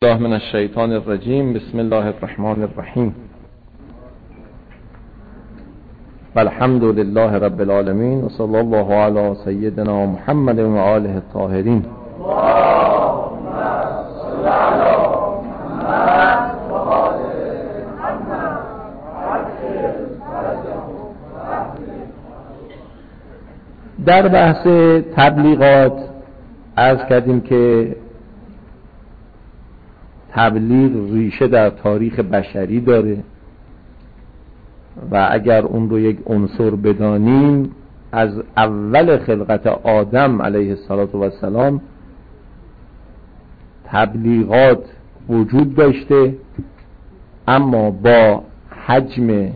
الله من الشیطان الرجیم. بسم الله الرحمن الرحیم. والحمد لله رب العالمین و صلی الله علی سیدنا محمد و آله الطاهرین. در بحث تبلیغات عرض کردیم که تبلیغ ریشه در تاریخ بشری داره و اگر اون رو یک عنصر بدانیم، از اول خلقت آدم علیه السلام تبلیغات وجود داشته، اما با حجم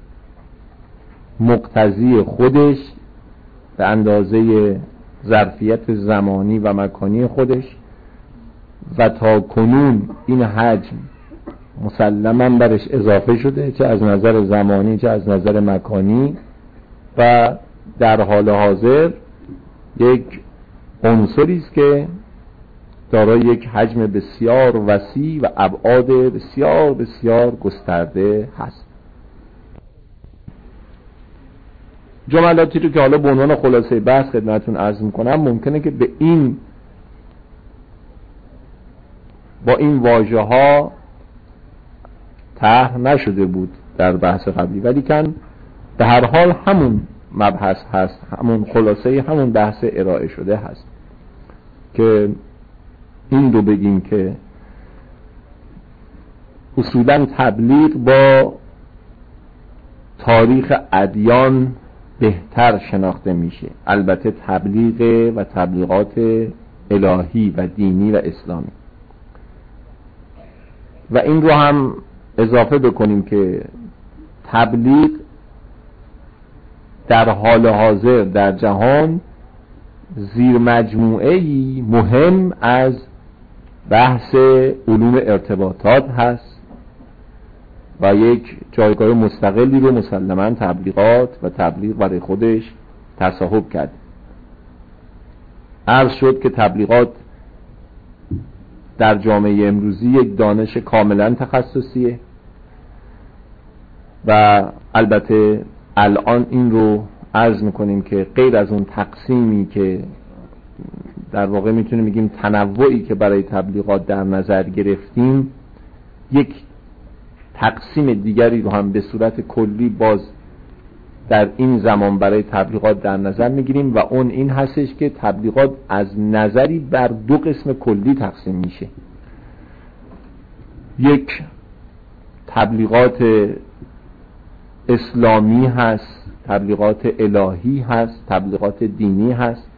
مقتضی خودش به اندازه ظرفیت زمانی و مکانی خودش، و تا کنون این حجم مسلماً برش اضافه شده، چه از نظر زمانی چه از نظر مکانی، و در حال حاضر یک عنصری است که دارای یک حجم بسیار وسیع و ابعاد بسیار بسیار گسترده هست. جملاتی رو که حالا به عنوان خلاصه بحث خدمتتون عرض میکنم، ممکنه که با این واژه ها طرح نشده بود در بحث قبلی، ولی کن به هر حال همون مبحث هست، همون خلاصه همون بحث ارائه شده هست که این رو بگیم که اصولاً تبلیغ با تاریخ ادیان بهتر شناخته میشه. البته تبلیغ و تبلیغات الهی و دینی و اسلامی، و این رو هم اضافه بکنیم که تبلیغ در حال حاضر در جهان زیر مجموعه‌ای مهم از بحث علوم ارتباطات هست و یک جایگاه مستقلی رو مسلماً تبلیغات و تبلیغ برای خودش تصاحب کرد. عرض شد که تبلیغات در جامعه امروزی یک دانش کاملا تخصصیه و البته الان این رو عرض میکنیم که غیر از اون تقسیمی که در واقع میتونیم بگیم تنوعی که برای تبلیغات در نظر گرفتیم، یک تقسیم دیگری رو هم به صورت کلی باز در این زمان برای تبلیغات در نظر میگیریم و اون این هستش که تبلیغات از نظری بر دو قسم کلی تقسیم میشه. یک تبلیغات اسلامی هست، تبلیغات الهی هست، تبلیغات دینی هست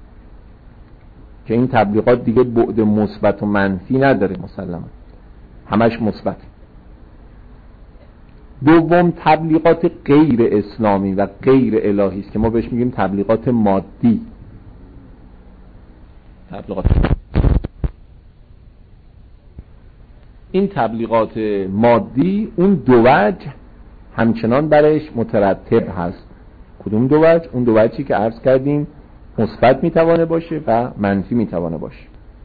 که این تبلیغات دیگه بعد مثبت و منفی نداره، مسلما همش مثبت. دوم تبلیغات غیر اسلامی و غیر الهی است که ما بهش میگیم تبلیغات مادی. این تبلیغات مادی اون دو وجه همچنان برش مترتب هست. کدوم دو وجه؟ اون دو وجهی که عرض کردیم مثبت میتوانه باشه و منفی میتوانه باشه.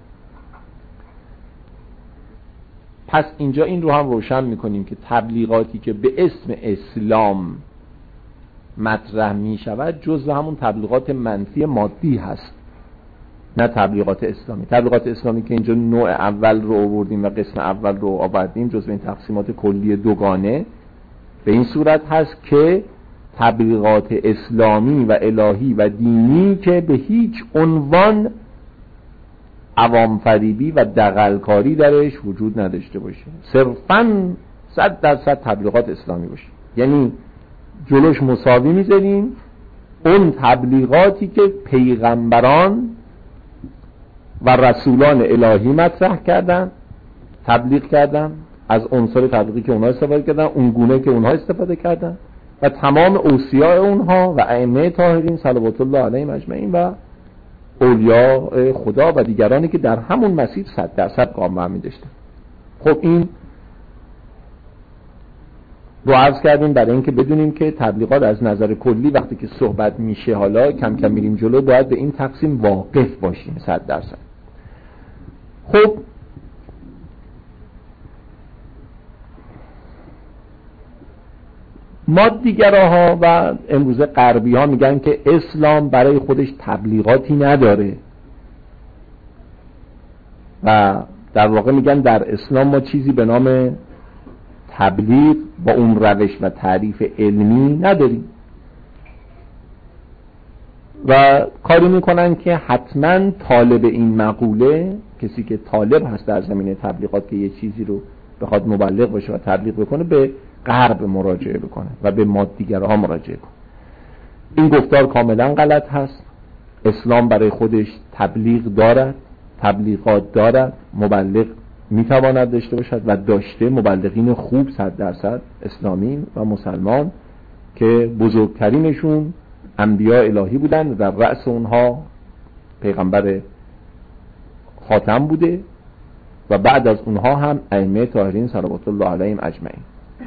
پس اینجا این رو هم روشن میکنیم که تبلیغاتی که به اسم اسلام مطرح میشود جزو همون تبلیغات منفی مادی هست، نه تبلیغات اسلامی. تبلیغات اسلامی که اینجا نوع اول رو آوردیم و قسم اول رو آوردیم جزو این تقسیمات کلی دوگانه، به این صورت هست که تبلیغات اسلامی و الهی و دینی که به هیچ عنوان عوام فریبی و دغلکاری درش وجود نداشته باشه، صرفاً 100% تبلیغات اسلامی باشه. یعنی جلوش مساوی میذاریم اون تبلیغاتی که پیغمبران و رسولان الهی مطرح کردن، تبلیغ کردن، از عنصر تبلیغی که اونها استفاده کردن، اون گونه که اونها استفاده کردن، و تمام اوصیاء اونها و ائمه طاهرین صلوات الله علیهم اجمعین و اولیاء خدا و دیگرانی که در همون مسیر 100% قام برمی داشتن. خب این رو عرض کردیم برای اینکه بدونیم که تبلیغات از نظر کلی وقتی که صحبت میشه، حالا کم کم میریم جلو، باید به این تقسیم واقف باشیم 100%. خب مادیگراها و امروزه غربی ها میگن که اسلام برای خودش تبلیغاتی نداره و در واقع میگن در اسلام ما چیزی به نام تبلیغ با اون روش و تعریف علمی نداریم و کاری میکنن که حتما طالب این مقوله، کسی که طالب هست در زمینه تبلیغات که یه چیزی رو بخواد مبلغ باشه و تبلیغ بکنه، به غرب مراجعه بکنه و به مادیگرها مراجعه کنه. این گفتار کاملا غلط هست. اسلام برای خودش تبلیغ دارد، تبلیغات دارد، مبلغ میتواند داشته باشد و داشته مبلغین خوب 100% اسلامی و مسلمان که بزرگترینشون انبیاء الهی بودن و رأس اونها پیغمبر خاتم بوده و بعد از اونها هم ائمه طاهرین صلوات الله علیهم اجمعین.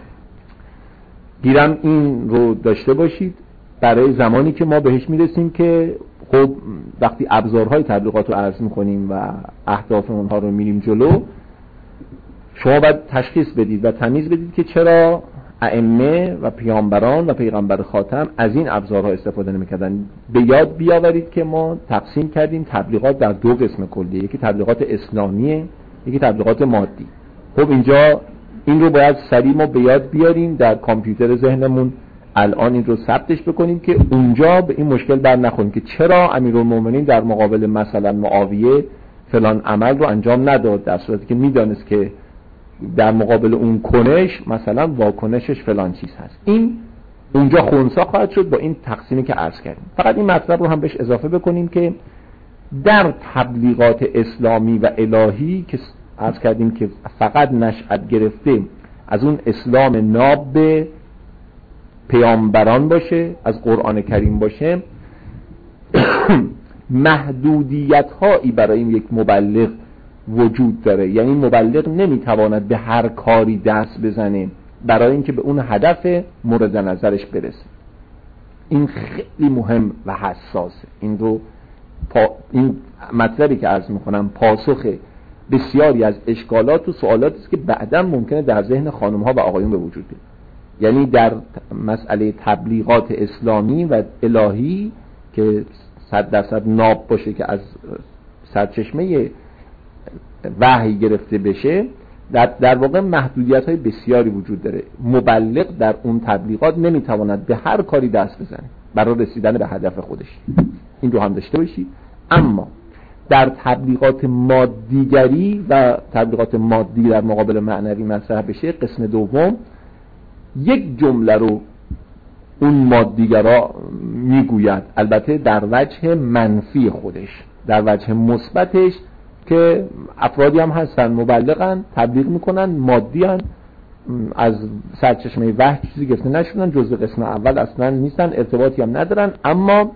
گیرم این رو داشته باشید برای زمانی که ما بهش میرسیم که خب وقتی ابزارهای تبلیغات رو عرض میکنیم و اهداف اونها رو میریم جلو، شما باید تشخیص بدید و تمیز بدید که چرا ائمه و پیامبران و پیغمبر خاتم از این ابزارها استفاده نمی‌کردن. به یاد بیاورید که ما تقسیم کردیم تبلیغات در دو قسم کلی، یکی تبلیغات اسلامیه، یکی تبلیغات مادی. خب اینجا این رو باید سریع ما به یاد بیاریم، در کامپیوتر ذهنمون الان این رو ثبتش بکنیم که اونجا به این مشکل بر نخوریم که چرا امیرالمومنین در مقابل مثلا معاویه فلان عمل رو انجام نداد، در صورتی که میدانست که در مقابل اون کنش مثلا واکنشش فلان چیز هست. این اونجا خنثی خواهد شد با این تقسیمی که عرض کردیم. فقط این مطلب رو هم بهش اضافه بکنیم که در تبلیغات اسلامی و الهی که عرض کردیم که فقط نشأت گرفته از اون اسلام ناب به پیامبران باشه، از قرآن کریم باشه، محدودیت هایی برای یک مبلغ وجود داره. یعنی مبلغ نمیتواند به هر کاری دست بزنه برای اینکه به اون هدف مورد نظرش برسه. این خیلی مهم و حساسه. این رو این مطلبی که عرض میکنم پاسخ بسیاری از اشکالات و سوالاتی است که بعداً ممکنه در ذهن خانم ها و آقایون به وجود بیاد. یعنی در مسئله تبلیغات اسلامی و الهی که 100% ناب باشه که از سرچشمه وحی گرفته بشه، در واقع محدودیت های بسیاری وجود داره. مبلغ در اون تبلیغات نمیتواند به هر کاری دست بزنه برای رسیدن به هدف خودش. این رو هم داشته باشید. اما در تبلیغات مادیگری و تبلیغات مادی در مقابل معنوی مطرح بشه، قسم دوم یک جمله رو اون مادیگرا میگوید، البته در وجه منفی خودش، در وجه مثبتش که افرادی هم هستن مبلغن، تبلیغ میکنن، مادی هن، از سرچشمه وحی چیزی گرفته نشدن، جزء قسم اول اصلا نیستن، ارتباطی هم ندارن. اما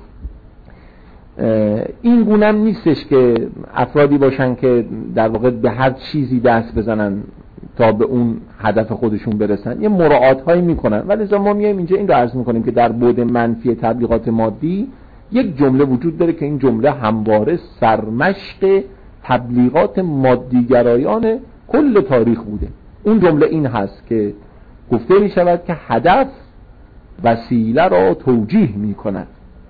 این گونه هم نیستش که افرادی باشن که در واقع به هر چیزی دست بزنن تا به اون هدف خودشون برسن. یه مراعات هایی میکنن. ولی ما میایم اینجا این رو عرض میکنیم که در بعد منفی تبلیغات مادی یک جمله وجود داره که این جمله همواره سرمشق تبلیغات مادیگرایان کل تاریخ بوده. اون جمله این هست که گفته می شود که هدف وسیله را توجیه می کند.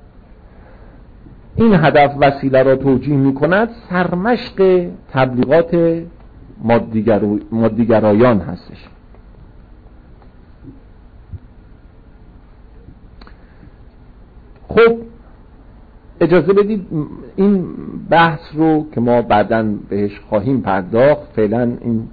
این هدف وسیله را توجیه می کند سرمشق تبلیغات مادیگرایان هستش. خب اجازه بدید این بحث رو که ما بعداً بهش خواهیم پرداخت، فعلا این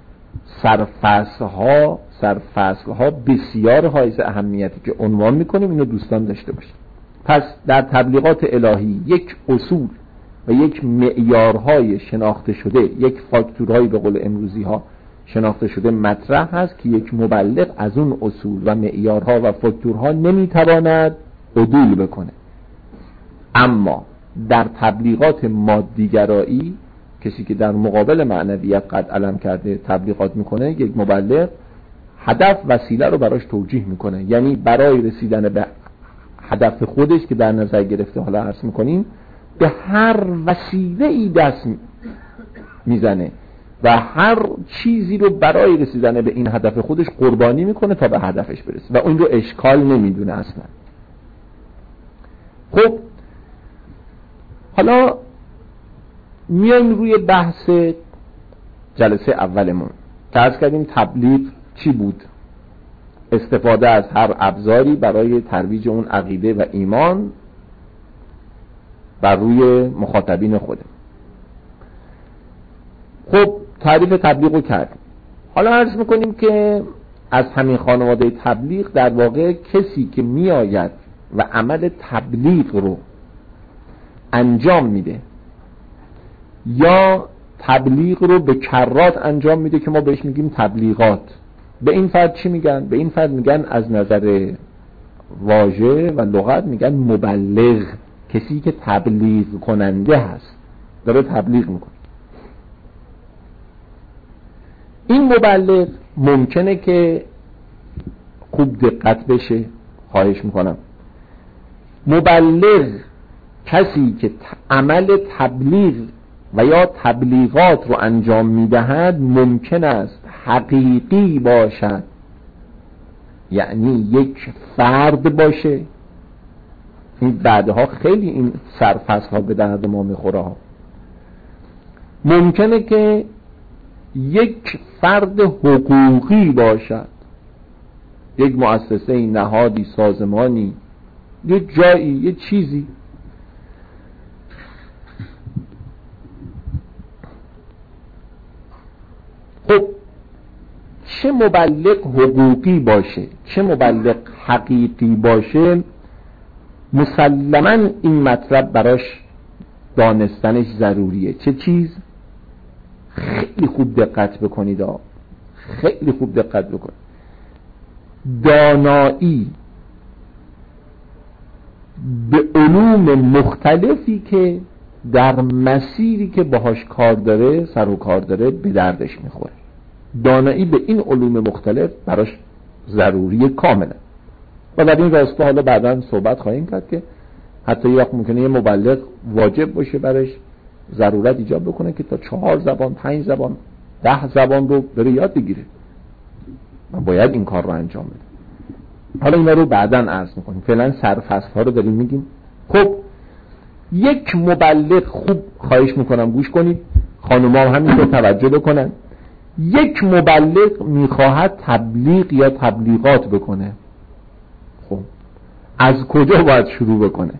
سرفصل‌ها بسیار حائز اهمیتی که عنوان میکنیم، اینو دوستان داشته باشید. پس در تبلیغات الهی یک اصول و یک معیارهای شناخته شده، یک فاکتورهایی به قول امروزی ها شناخته شده مطرح هست که یک مبلغ از اون اصول و معیارها و فاکتورها نمیتواند عدول بکنه. اما در تبلیغات مادیگرایی، کسی که در مقابل معنویت قد علم کرده تبلیغات میکنه، یک مبلغ هدف وسیله رو براش توجیه میکنه. یعنی برای رسیدن به هدف خودش که در نظر گرفته، حالا عرض میکنیم، به هر وسیله ای دست میزنه و هر چیزی رو برای رسیدن به این هدف خودش قربانی میکنه تا به هدفش برسه و اون رو اشکال نمیدونه اصلا. خب حالا میایم روی بحث جلسه اولمون که عرض کردیم تبلیغ چی بود؟ استفاده از هر ابزاری برای ترویج اون عقیده و ایمان بر روی مخاطبین خودم. خب تعریف تبلیغ رو کردیم. حالا عرض میکنیم که از همین خانواده تبلیغ در واقع کسی که میآید و عمل تبلیغ رو انجام میده یا تبلیغ رو به کرات انجام میده که ما بهش میگیم تبلیغات، به این فرد چی میگن؟ به این فرد میگن از نظر واژه و لغت میگن مبلغ، کسی که تبلیغ کننده هست، داره تبلیغ میکنه. این مبلغ ممکنه که خوب دقت بشه، خواهش میکنم. مبلغ کسی که عمل تبلیغ و یا تبلیغات رو انجام میدهد ممکن است حقیقی باشد، یعنی یک فرد باشه. این بعدها خیلی این سرفصل ها به درد ما میخوره ها. ممکنه که یک فرد حقوقی باشد، یک مؤسسه، نهادی، سازمانی، یه جایی، یه چیزی. خب چه مبلغ حقوقی باشه چه مبلغ حقیقی باشه، مسلماً این مطلب براش دانستنش ضروریه. چه چیز؟ خیلی خوب دقت بکنید، خیلی خوب دقت بکنید. دانایی به علوم مختلفی که در مسیری که باهاش کار داره، سر و کار داره، به دردش میخوره. دانایی به این علوم مختلف براش ضروریه کاملا. و در این راستا حالا بعداً صحبت خواهیم کرد که حتی یک ممکنه یه مبلغ واجب باشه برش، ضرورت ایجاب بکنه که تا 4 زبان، 5 زبان، 10 زبان رو بره یاد بگیره و باید این کار رو انجام بده. حالا اینا رو بعداً عرض میکنیم، فعلا سرفصل ها رو داریم میگیم. خب یک مبلغ، خوب خواهش میکنم گوش کنید، خانوما هم همین رو توجه بکنن. یک مبلغ میخواهد تبلیغ یا تبلیغات بکنه، خب از کجا باید شروع بکنه؟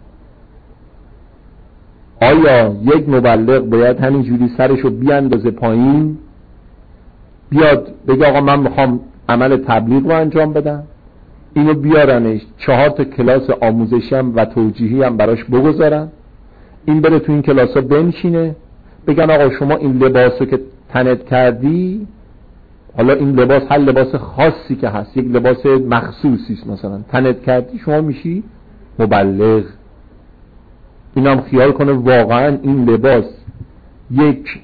آیا یک مبلغ باید همینجوری سرشو بیاندازه پایین بیاد بگه آقا من میخوام عمل تبلیغ رو انجام بدم، اینو بیارنش 4 تا کلاس آموزشی هم و توجیهی هم براش بگذارن، این بره تو این کلاسا بنشینه، بگن آقا شما این لباسو که تنت کردی، حالا این لباس هر لباس خاصی که هست، یک لباس مخصوصی است، مثلا تنت کردی شما میشی مبلغ. اینم خیال کنه واقعا این لباس یک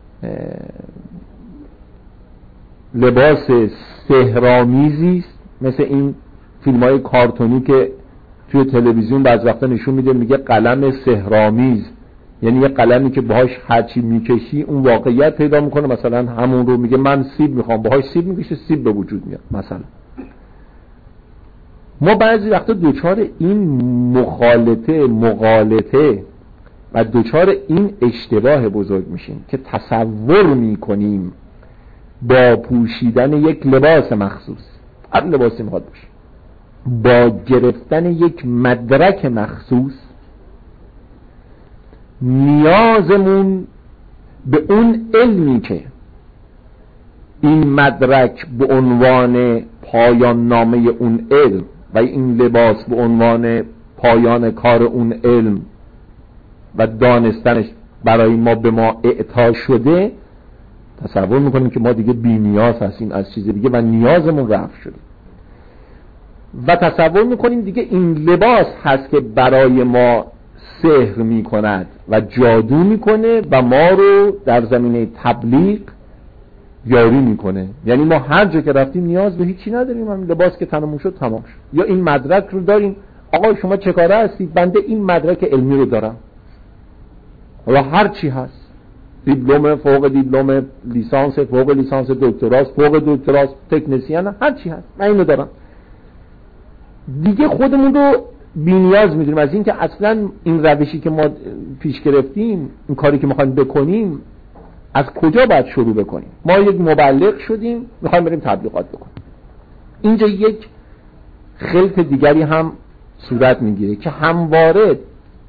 لباس سحرآمیزی است، مثل این فیلم‌های کارتونی که توی تلویزیون بعض وقتا نشون میده، میگه قلم سحرآمیز، یعنی یه قلمی که باهاش هرچی میکشی اون واقعیت پیدا میکنه. مثلا همون رو میگه من سیب میخوام، باهاش سیب میکشه، سیب به وجود میاد. مثلا ما بعضی وقتا دوچار این مغالطه و دوچار این اشتباه بزرگ میشیم که تصور میکنیم با پوشیدن یک لباس مخصوص، هر لباسی میخواد باشه، با گرفتن یک مدرک مخصوص، نیازمون به اون علمی که این مدرک به عنوان پایان نامه اون علم و این لباس به عنوان پایان کار اون علم و دانستنش برای ما به ما اعطا شده، تصور میکنیم که ما دیگه بی نیاز هستیم از چیز دیگه و نیازمون رفع شده و تصور میکنیم دیگه این لباس هست که برای ما سحر میکند و جادو میکنه و ما رو در زمینه تبلیغ یاری میکنه. یعنی ما هر جا که رفتیم نیاز به هیچی نداریم، همین لباس که تنمون شد تمام شد. یا این مدرک رو داریم، آقا شما چه کاره هستید؟ بنده این مدرک علمی رو دارم، حالا هر چی هست، دیپلم فوق دیپلم، لیسانس فوق لیسانس، دکتراست فوق دکتراست، تکنسین، هر چی هست من اینو دارم. دیگه خودمون رو بی‌نیاز می‌دونیم از این که اصلا این روشی که ما پیش گرفتیم، این کاری که می‌خوایم بکنیم، از کجا باید شروع بکنیم. ما یک مبلغ شدیم می‌خوایم بریم تبلیغات بکنیم. اینجا یک خلط دیگری هم صورت میگیره که همواره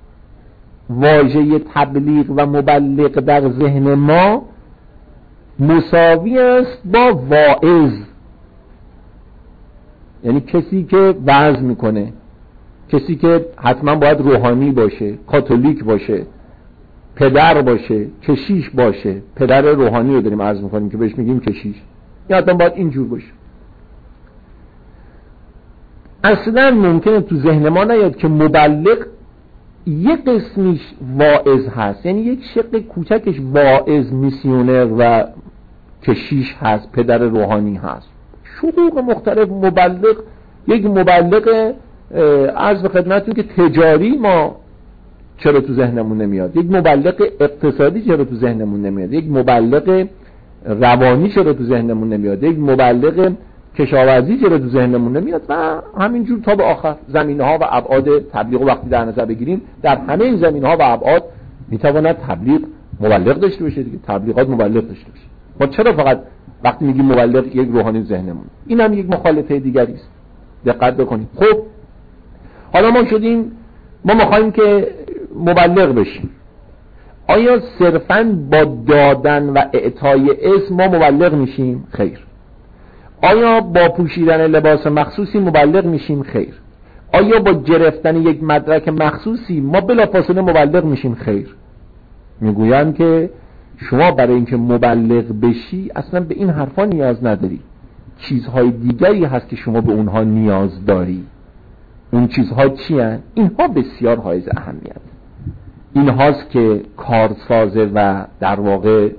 واژه تبلیغ و مبلغ در ذهن ما مساوی است با واعظ، یعنی کسی که وعظ میکنه، کسی که حتما باید روحانی باشه، کاتولیک باشه، پدر باشه، کشیش باشه. پدر روحانی رو داریم عرض میکنیم که بهش میگیم کشیش، یا حتما باید اینجور باشه. اصلا ممکنه تو ذهن ما نیاد که مبلغ یک قسمیش واعظ هست، یعنی یک شق کوچکش واعظ، میسیونر و کشیش هست، پدر روحانی هست. شقوق مختلف مبلغ، یک مبلغ عرض به خدمتتون که تجاری ما چرا تو ذهنمون نمیاد، یک مبلغ اقتصادی چرا تو ذهنمون نمیاد، یک مبلغ روانی چرا تو ذهنمون نمیاد، یک مبلغ کشاورزی چرا تو ذهنمون نمیاد و همینجور تا به آخر. زمینه‌ها و ابعاد تبلیغ وقتی در نظر بگیریم، در همه این زمینه‌ها و ابعاد میتواند تبلیغ مبلغ داشته باشه دیگه، تبلیغات مبلغ داشته باشه. ما چرا فقط وقتی میگیم مبلغ یک روحانی ذهنمون؟ این هم یک مخالفه دیگری است، دقت بکنید. خب حالا ما شدیم، ما می‌خوایم که مبلغ بشیم. آیا صرفاً با دادن و اعطای اسم ما مبلغ میشیم؟ خیر. آیا با پوشیدن لباس مخصوصی مبلغ میشیم؟ خیر. آیا با گرفتن یک مدرک مخصوصی ما بلافاصله مبلغ میشیم؟ خیر. میگویند که شما برای اینکه مبلغ بشی اصلا به این حرفا نیاز نداری، چیزهای دیگری هست که شما به اونها نیاز داری. اون چیزها چی هست؟ اینها بسیار حائز اهمیت. این هاست که کارسازه و در واقع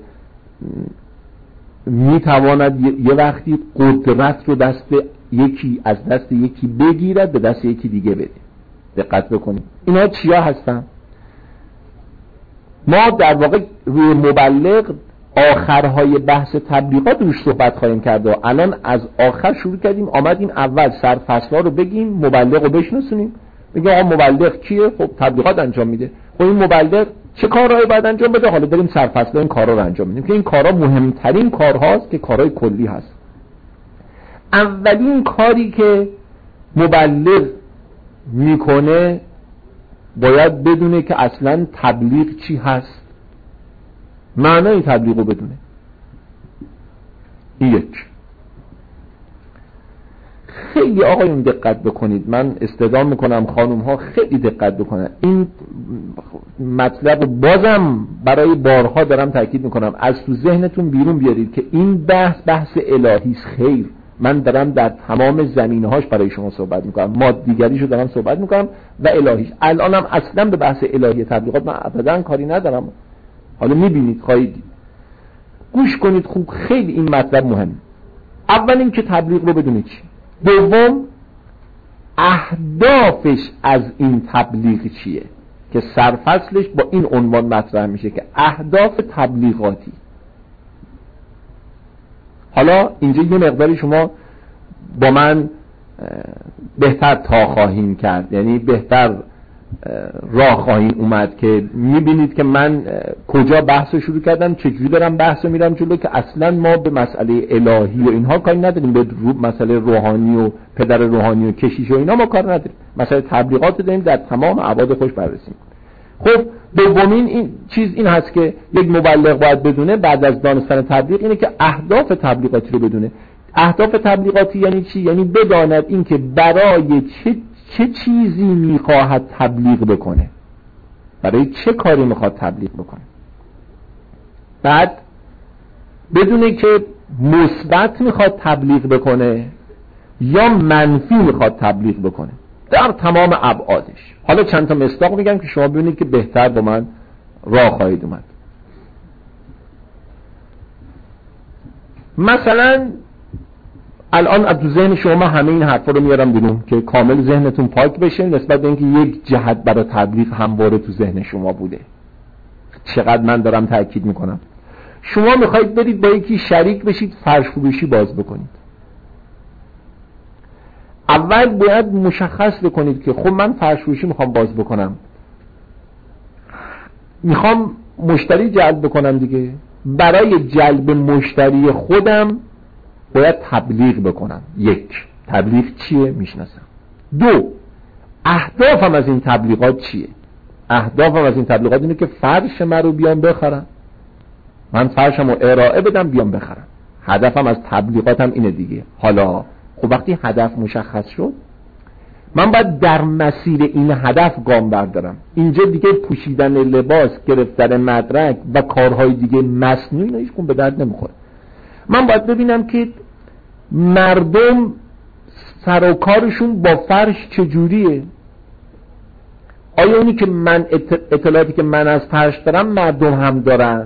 میتواند یه وقتی قدرت رو دست یکی از دست یکی بگیرد به دست یکی دیگه بده. دقت بکنید اینا چیا هستن؟ ما در واقع روی مبلغ آخرهای بحث تبلیغات روش صحبت خواهیم کرد و الان از آخر شروع کردیم، آمدیم اول سرفصل‌ها رو بگیم، مبلغ رو بشناسونیم، بگیم آقا مبلغ کیه؟ خب تبلیغات انجام میده. خب این مبلغ چه کارهایی باید انجام بده؟ حالا بریم سرفصل این کارا رو انجام میدیم که این کارا مهمترین کارهاست که کارهای کلی هست. اولین کاری که مبلغ میکنه باید بدونه که اصلا تبلیغ چی هست، معنای تبلیغ رو بدونه. یک، خیلی آقایون دقت بکنید، من استدعا میکنم خانوم ها خیلی دقت بکنن. این مطلب بازم برای بارها دارم تاکید میکنم، از تو ذهنتون بیرون بیارید که این بحث الهی است. خیر، من دارم در تمام زمینه‌هاش برای شما صحبت میکنم، مادیگریشو دارم صحبت میکنم و الهیش. الانم اصلا به بحث الهی تبلیغات من ابدا کاری ندارم. حالا میبینید، خواهید دید. گوش کنید خوب، خیلی این مطلب مهمه. اول این که تبلیغ رو بدونید چی. دوم، اهدافش از این تبلیغ چیه که سرفصلش با این عنوان مطرح میشه که اهداف تبلیغاتی. حالا اینجا یه مقداری شما با من بهتر تا خواهیم کرد، یعنی بهتر راه خواهیم اومد که میبینید که من کجا بحث رو شروع کردم، چجوری دارم بحث رو میرم جلو، که اصلا ما به مسئله الهی و اینها کاری نداریم، به مسئله روحانی و پدر روحانی و کشیش و اینا ما کار نداریم. مسئله تبلیغات رو داریم در تمام ابعاد خوش بررسی می‌کنیم. خب دومین این چیز این هست که یک مبلغ باید بدونه بعد از دانستن تبلیغ، اینه که اهداف تبلیغاتی رو بدونه. اهداف تبلیغاتی یعنی چی؟ یعنی بداند این که برای چه چیزی میخواهد تبلیغ بکنه، برای چه کاری میخواد تبلیغ بکنه. بعد بدونه که مثبت میخواد تبلیغ بکنه یا منفی میخواد تبلیغ بکنه در تمام ابعادش. حالا چند تا مصداق میگم که شما ببینید که بهتر با من راه خواهید اومد. مثلا الان از تو ذهن شما همه این حرفا رو میارم بیرون که کامل ذهنتون پاک بشه نسبت به اینکه یک جهت برای تبلیغ همواره تو ذهن شما بوده. چقدر من دارم تاکید میکنم. شما میخواید برید با یکی شریک بشید فرش فروشی باز بکنید، اول باید مشخص بکنید که خب من فرش فروشی میخوام باز بکنم، میخوام مشتری جلب بکنم دیگه. برای جلب مشتری خودم باید تبلیغ بکنم. یک، تبلیغ چیه؟ میشناسم. دو، اهدافم از این تبلیغات چیه؟ اهدافم از این تبلیغات اینه که فرش من رو بیان بخرم، من فرشم رو ارائه بدم بیان بخرم. هدفم از تبلیغاتم اینه دیگه. حالا خب وقتی هدف مشخص شد، من باید در مسیر این هدف گام بردارم. اینجا دیگه پوشیدن لباس، گرفتن مدرک و کارهای دیگه مصنوعی هیچ کدوم به درد نمیخوره. من باید ببینم که مردم سر و کارشون با فرش چجوریه. آیا اونی که من اطلاعاتی که من از فرش دارم مردم هم دارن؟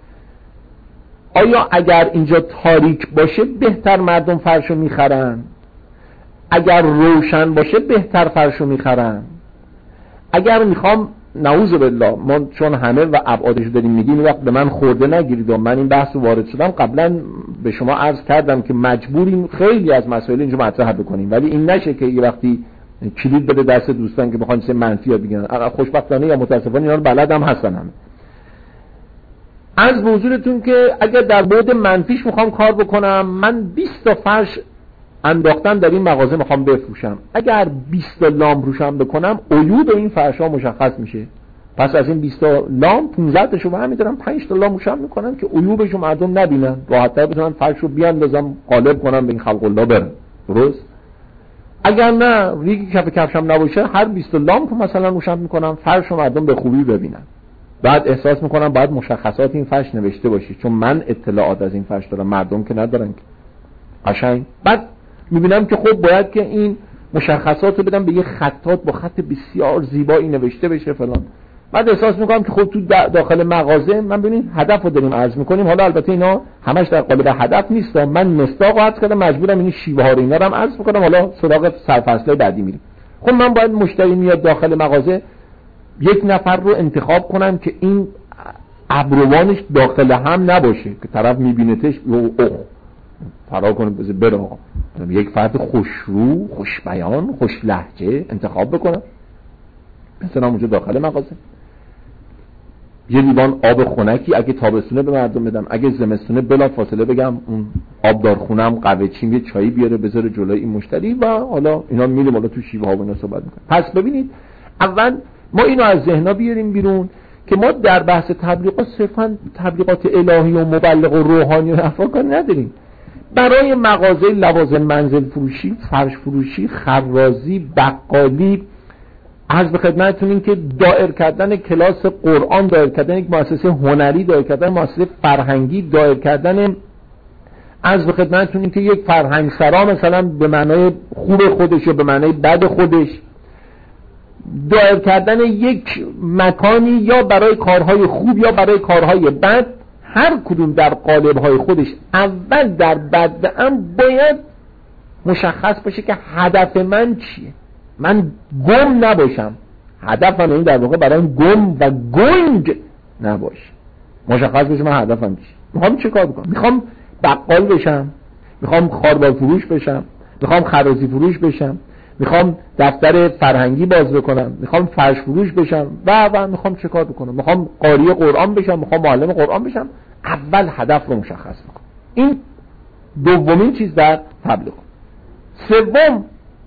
آیا اگر اینجا تاریک باشه بهتر مردم فرشو میخرن؟ اگر روشن باشه بهتر فرشو میخرن؟ اگر میخوام نعوذ بالله، ما چون همه و ابعادشو داریم میگیم، وقت به من خورده نگیرید و من این بحث رو وارد شدم، قبلا به شما عرض کردم که مجبوریم خیلی از مسائل اینجا مطرح بکنیم، ولی این نشه که یه وقتی کلید بده دست دوستان که بخوان چه منفی یاد بگیرن. خوشبختانه یا متاسفانه اینا رو بلد هم هستن همه. از حضورتون که اگر در بعد منفیش میخوام کار بکنم، من 20 تا فرش انداختن در این مغازه میخوام بفروشم، اگر 20 تا لام روشم بکنم عیوب این فرش ها مشخص میشه. پس از این 20 تا لام 15 تاشو برمی دارم، 5 تا لام روشم میکنم که عیوبشو مردم نبینن، راحت‌تر بتونن فرش رو بیاندازم قالب کنم به این خلق الله برن. درست؟ اگر نه ریگی کف کفشم نباشه، هر 20 تا لام که مثلا روشم میکنم فرش رو مردم به خوبی ببینن. بعد احساس میکنم باید مشخصات این فرش نوشته باشه، چون من اطلاعات از این فرش دارم، مردم که ندارن که. قشنگ بعد میبینم که خب باید که این مشخصات رو بدم به یه خطات با خط بسیار زیبایی نوشته بشه فلان. بعد احساس میکنم که خب تو داخل مغازه من ببینید هدف رو داریم عرض میکنیم. حالا البته اینا همش در قالب هدف نیست، من مصداق عرض کردم، مجبورم این شیوه ها رو اینا رو هم عرض میکنم. حالا سراغ سرفصل بعدی میریم. خب من باید مشتری میاد داخل مغازه، یک نفر رو انتخاب کنم که این ابروانش داخل هم نباشه که طرف میبینتش فرار کنه بره آقا. یک فرد خوشرو، خوش بیان، خوش لهجه انتخاب بکنم، مثلا اونجا داخل مغازه. یه لیوان آب خنکی اگه تابستونه به مردم بدم، اگه زمستونه بلا فاصله بگم اون آبدار خونم قهوه چیم یه چایی بیاره بذاره جلوی این مشتری و حالا اینا میریم حالا تو شیوه ها و اینا صحبت میکنیم. پس ببینید اول ما اینو از ذهننا بیاریم بیرون که ما در بحث تبلیغات صرفا تبلیغات الهی و مبلغ و روحانی و افکار نداریم. برای مغازه لوازم منزل فروشی، فرش فروشی، خرازی، بقالی، عرض به خدمتتون این که دایر کردن کلاس قرآن، دایر کردن یک مؤسسه هنری، دایر کردن مؤسسه فرهنگی، دایر کردن عرض به خدمتتون این که یک فرهنگ سرا مثلا به معنای خوب خودش یا به معنای بد خودش، دایر کردن یک مکانی یا برای کارهای خوب یا برای کارهای بد، هر کدوم در قالب‌های خودش اول در بدءم باید مشخص باشه که هدف من چیه. من گم نباشم، هدفم این در واقع برای گم و گنگ نباشه. مشخص بشه من هدفم چیه، میخوام چه کار بکنم. میخوام بقال بشم، میخوام خاربار فروش بشم، میخوام خرازی فروش بشم، میخوام دفتر فرهنگی باز بکنم، میخوام فرش فروش بشم و میخوام چه کار بکنم، میخوام قاری قرآن بشم، میخوام معلم قرآن بشم. اول هدف رو مشخص بکن. این دومین چیز در تبلیغ. سوم،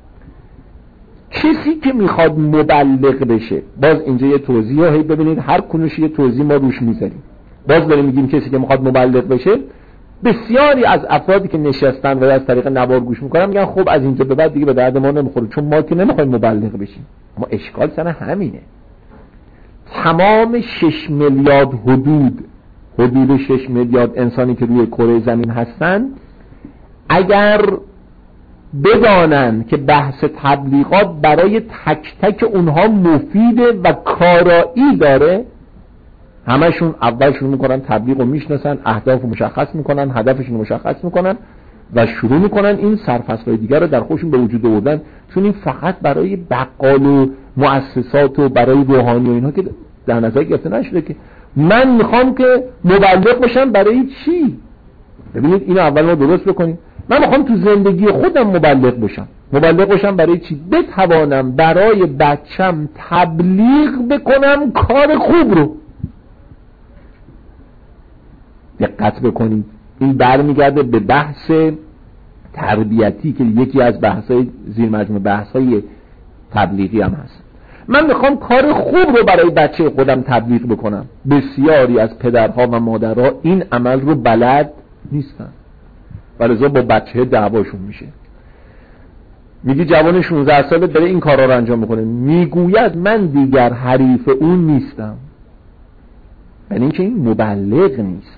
کسی که میخواد مبلغ بشه، باز اینجا یه توضیح هی ببینید هر کنوش یه توضیح ما روش میذاریم. باز داریم میگیم کسی که میخواد مبلغ بشه. بسیاری از افرادی که نشستن و از طریق نوار گوش میکنن میگن خب از اینجا به بعد دیگه به درد ما نمیخوره، چون ما که نمیخوایم مبلغ بشیم. ما اشکال سر همینه. تمام 6 میلیارد حدود 6 میلیارد انسانی که روی کره زمین هستن، اگر بدانن که بحث تبلیغات برای تک تک اونها مفیده و کارایی داره، همشون اول شروع میکنن تبلیغ رو میشناسن، اهداف رو مشخص میکنن، هدفشون رو مشخص میکنن و شروع میکنن این سرفصل‌های دیگر رو در خودشون به وجود آوردن. چون این فقط برای بقال و مؤسسات و برای روحانی و اینها که در نظر گرفته نشده که من میخوام که مبلغ باشم برای چی؟ ببینید اینو اول ما درست بکنیم. من میخوام تو زندگی خودم مبلغ باشم. مبلغ باشم برای چی؟ بتوانم برای بچم تبلیغ بکنم کار خوب رو. دقت بکنید، این برمیگرده به بحث تربیتی که یکی از بحث‌های زیر مجموعه بحث‌های تبلیغی هم هست. من میخوام کار خوب رو برای بچه خودم تبلیغ بکنم. بسیاری از پدرها و مادرها این عمل رو بلد نیستن، ولذا با بچه دعواشون میشه. میگی جوان 16 ساله داره این کارا رو انجام میکنه، میگوید من دیگر حریف اون نیستم. یعنی اینکه این مبلغ نیست،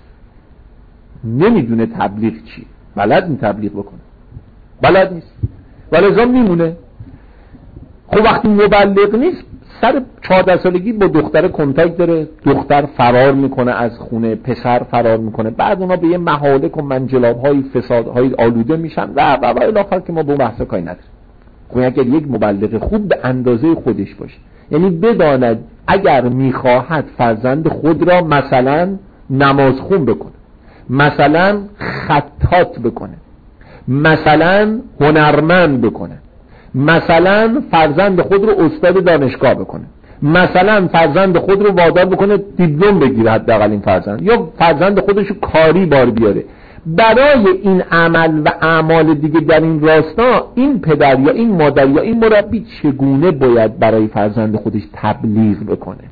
نمیدونه تبلیغ چی، بلد نیست تبلیغ بکنه، بلد نیست، ولذا میمونه. خب وقتی مبلغ نیست، سر 14 سالگی با دختر کنتاکت داره، دختر فرار میکنه از خونه، پسر فرار میکنه، بعد اونا به یه مهالک و منجلاب‌های فسادهای آلوده میشن و الی آخر که ما به اون بحثا کاری نداریم. خب اگر یک مبلغ خوب به اندازه خودش باشه، یعنی بداند اگر میخواهد فرزند خود را مثلا نمازخون بکنه، مثلا خطاط بکنه، مثلا هنرمند بکنه، مثلا فرزند خود رو استاد دانشگاه بکنه، مثلا فرزند خود رو وادار بکنه دیپلم بگیره، حداقل این فرزند، یا فرزند خودش رو کاری بار بیاره، برای این عمل و اعمال دیگه در این راستا این پدر یا این مادر یا این مربی چگونه باید برای فرزند خودش تبلیغ بکنه؟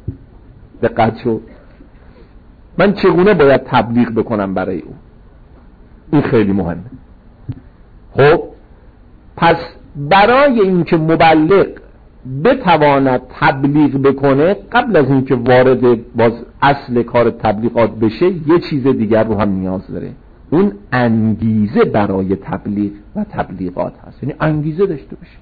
دقت شد؟ من چگونه باید تبلیغ بکنم برای او؟ این خیلی مهمه. خب پس برای اینکه مبلغ بتواند تبلیغ بکنه، قبل از اینکه وارد باز اصل کار تبلیغات بشه، یه چیز دیگر رو هم نیاز داره. اون انگیزه برای تبلیغ و تبلیغات هست، یعنی انگیزه داشته باشه.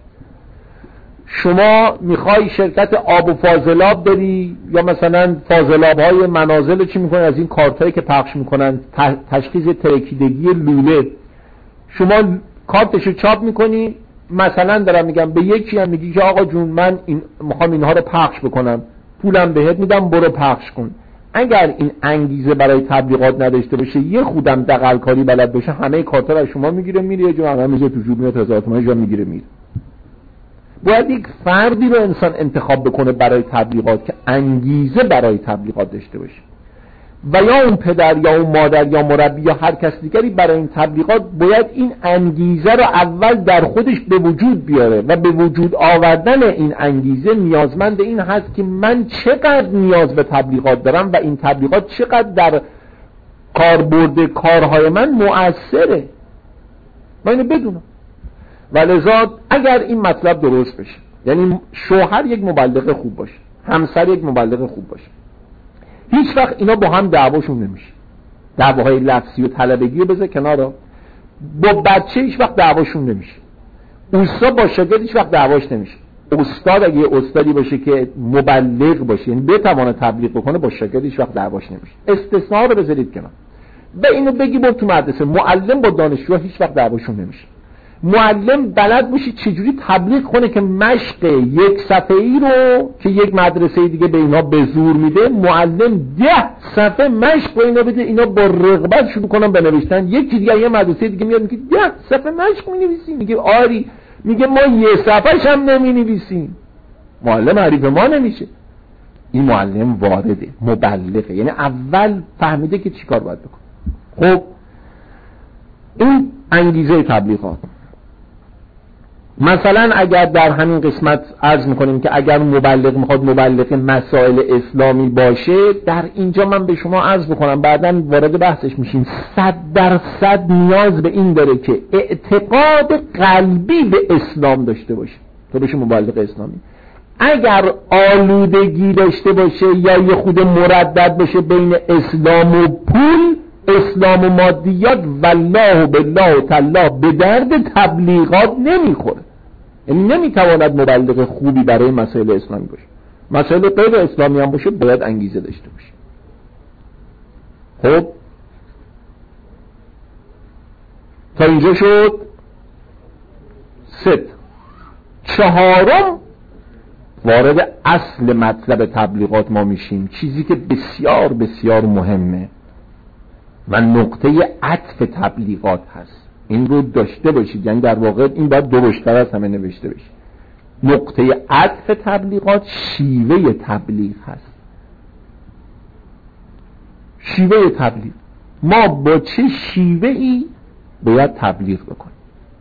شما میخوای شرکت آب و فاضلاب بری، یا مثلا فاضلاب های منازل چی میکنن، از این کارتایی که پخش میکنن تشخیص ترکیدگی لوله، شما کارتشو چاپ میکنی، مثلا دارم میگم به یکی هم میگی که آقا جون من میخوام اینها رو پخش بکنم، پولم بهت میدم برو پخش کن. اگر این انگیزه برای تبلیغات نداشته باشه، یه خودم دغل کاری بلد باشه، همه کارتا رو شما میگیره میره، یه جا میذاره تو جیب، میاد 1000 تومان جا میگیره میره. باید یک فردی رو انسان انتخاب بکنه برای تبلیغات که انگیزه برای تبلیغات داشته باشه، و یا اون پدر یا اون مادر یا مربی یا هر کس دیگری برای این تبلیغات باید این انگیزه رو اول در خودش به وجود بیاره، و به وجود آوردن این انگیزه نیازمند این هست که من چقدر نیاز به تبلیغات دارم و این تبلیغات چقدر در کاربرد کارهای من مؤثره، من اینو بدونم. ولذا اگر این مطلب درست بشه، یعنی شوهر یک مبلغ خوب باشه، همسر یک مبلغ خوب باشه، هیچ وقت اینا با هم دعواشون نمیشه. دعواهای لفظی و طلبگی رو بذار کنار، با بچه هیچ وقت دعواشون نمیشه. استاد با شاگرد هیچ وقت دعواش نمیشه. استاد اگه استادی باشه که مبلغ باشه، یعنی بتونه تبلیغ بکنه، با شاگرد هیچ وقت دعواش نمیشه. استثناء رو بذارید کنار. به اینو بگی برو تو مدرسه، معلم با دانشجو هیچ وقت دعواشون نمیشه. معلم بلد باشه چجوری تبلیغ کنه که مشق یک صفحه‌ای رو که یک مدرسه دیگه به اینا به زور میده، معلم 10 صفحه مشق به اینا بده، اینا با رغبت شروع کنن به نوشتن. یکی دیگه یه مدرسه دیگه میاد میگه 10 صفحه مشق می‌نویسی، میگه آری، میگه ما یه صفحه‌ش هم نمی‌نویسیم. معلم حریف ما نمیشه. این معلم وارده، مبلغه، یعنی اول فهمیده که چیکار باید بکنه. خب این انگیزه تبلیغات. مثلا اگر در همین قسمت عرض میکنیم که اگر مبلغ میخواد مبلغ مسائل اسلامی باشه، در اینجا من به شما عرض بکنم، بعداً وارد بحثش میشیم، 100% نیاز به این داره که اعتقاد قلبی به اسلام داشته باشه تا بشه مبلغ اسلامی. اگر آلودگی داشته باشه یا یه خود مردد باشه بین اسلام و پول، اسلام و مادیات، والله و بالله و تالله به درد تبلیغات نمیخوره. یعنی نمیتواند مبلغ خوبی برای مسائل اسلامی باشه. مسائل غیر اسلامی هم باشه باید انگیزه داشته باشه. خب تا اینجا شد 3. 4 وارد اصل مطلب تبلیغات ما میشیم، چیزی که بسیار بسیار مهمه و نقطه عطف تبلیغات هست. این رو داشته باشید، یعنی در واقع این باید درشتر از همه نوشته بشه. نقطه عطف تبلیغات شیوه تبلیغ هست. شیوه تبلیغ، ما با چه شیوه ای باید تبلیغ بکنیم؟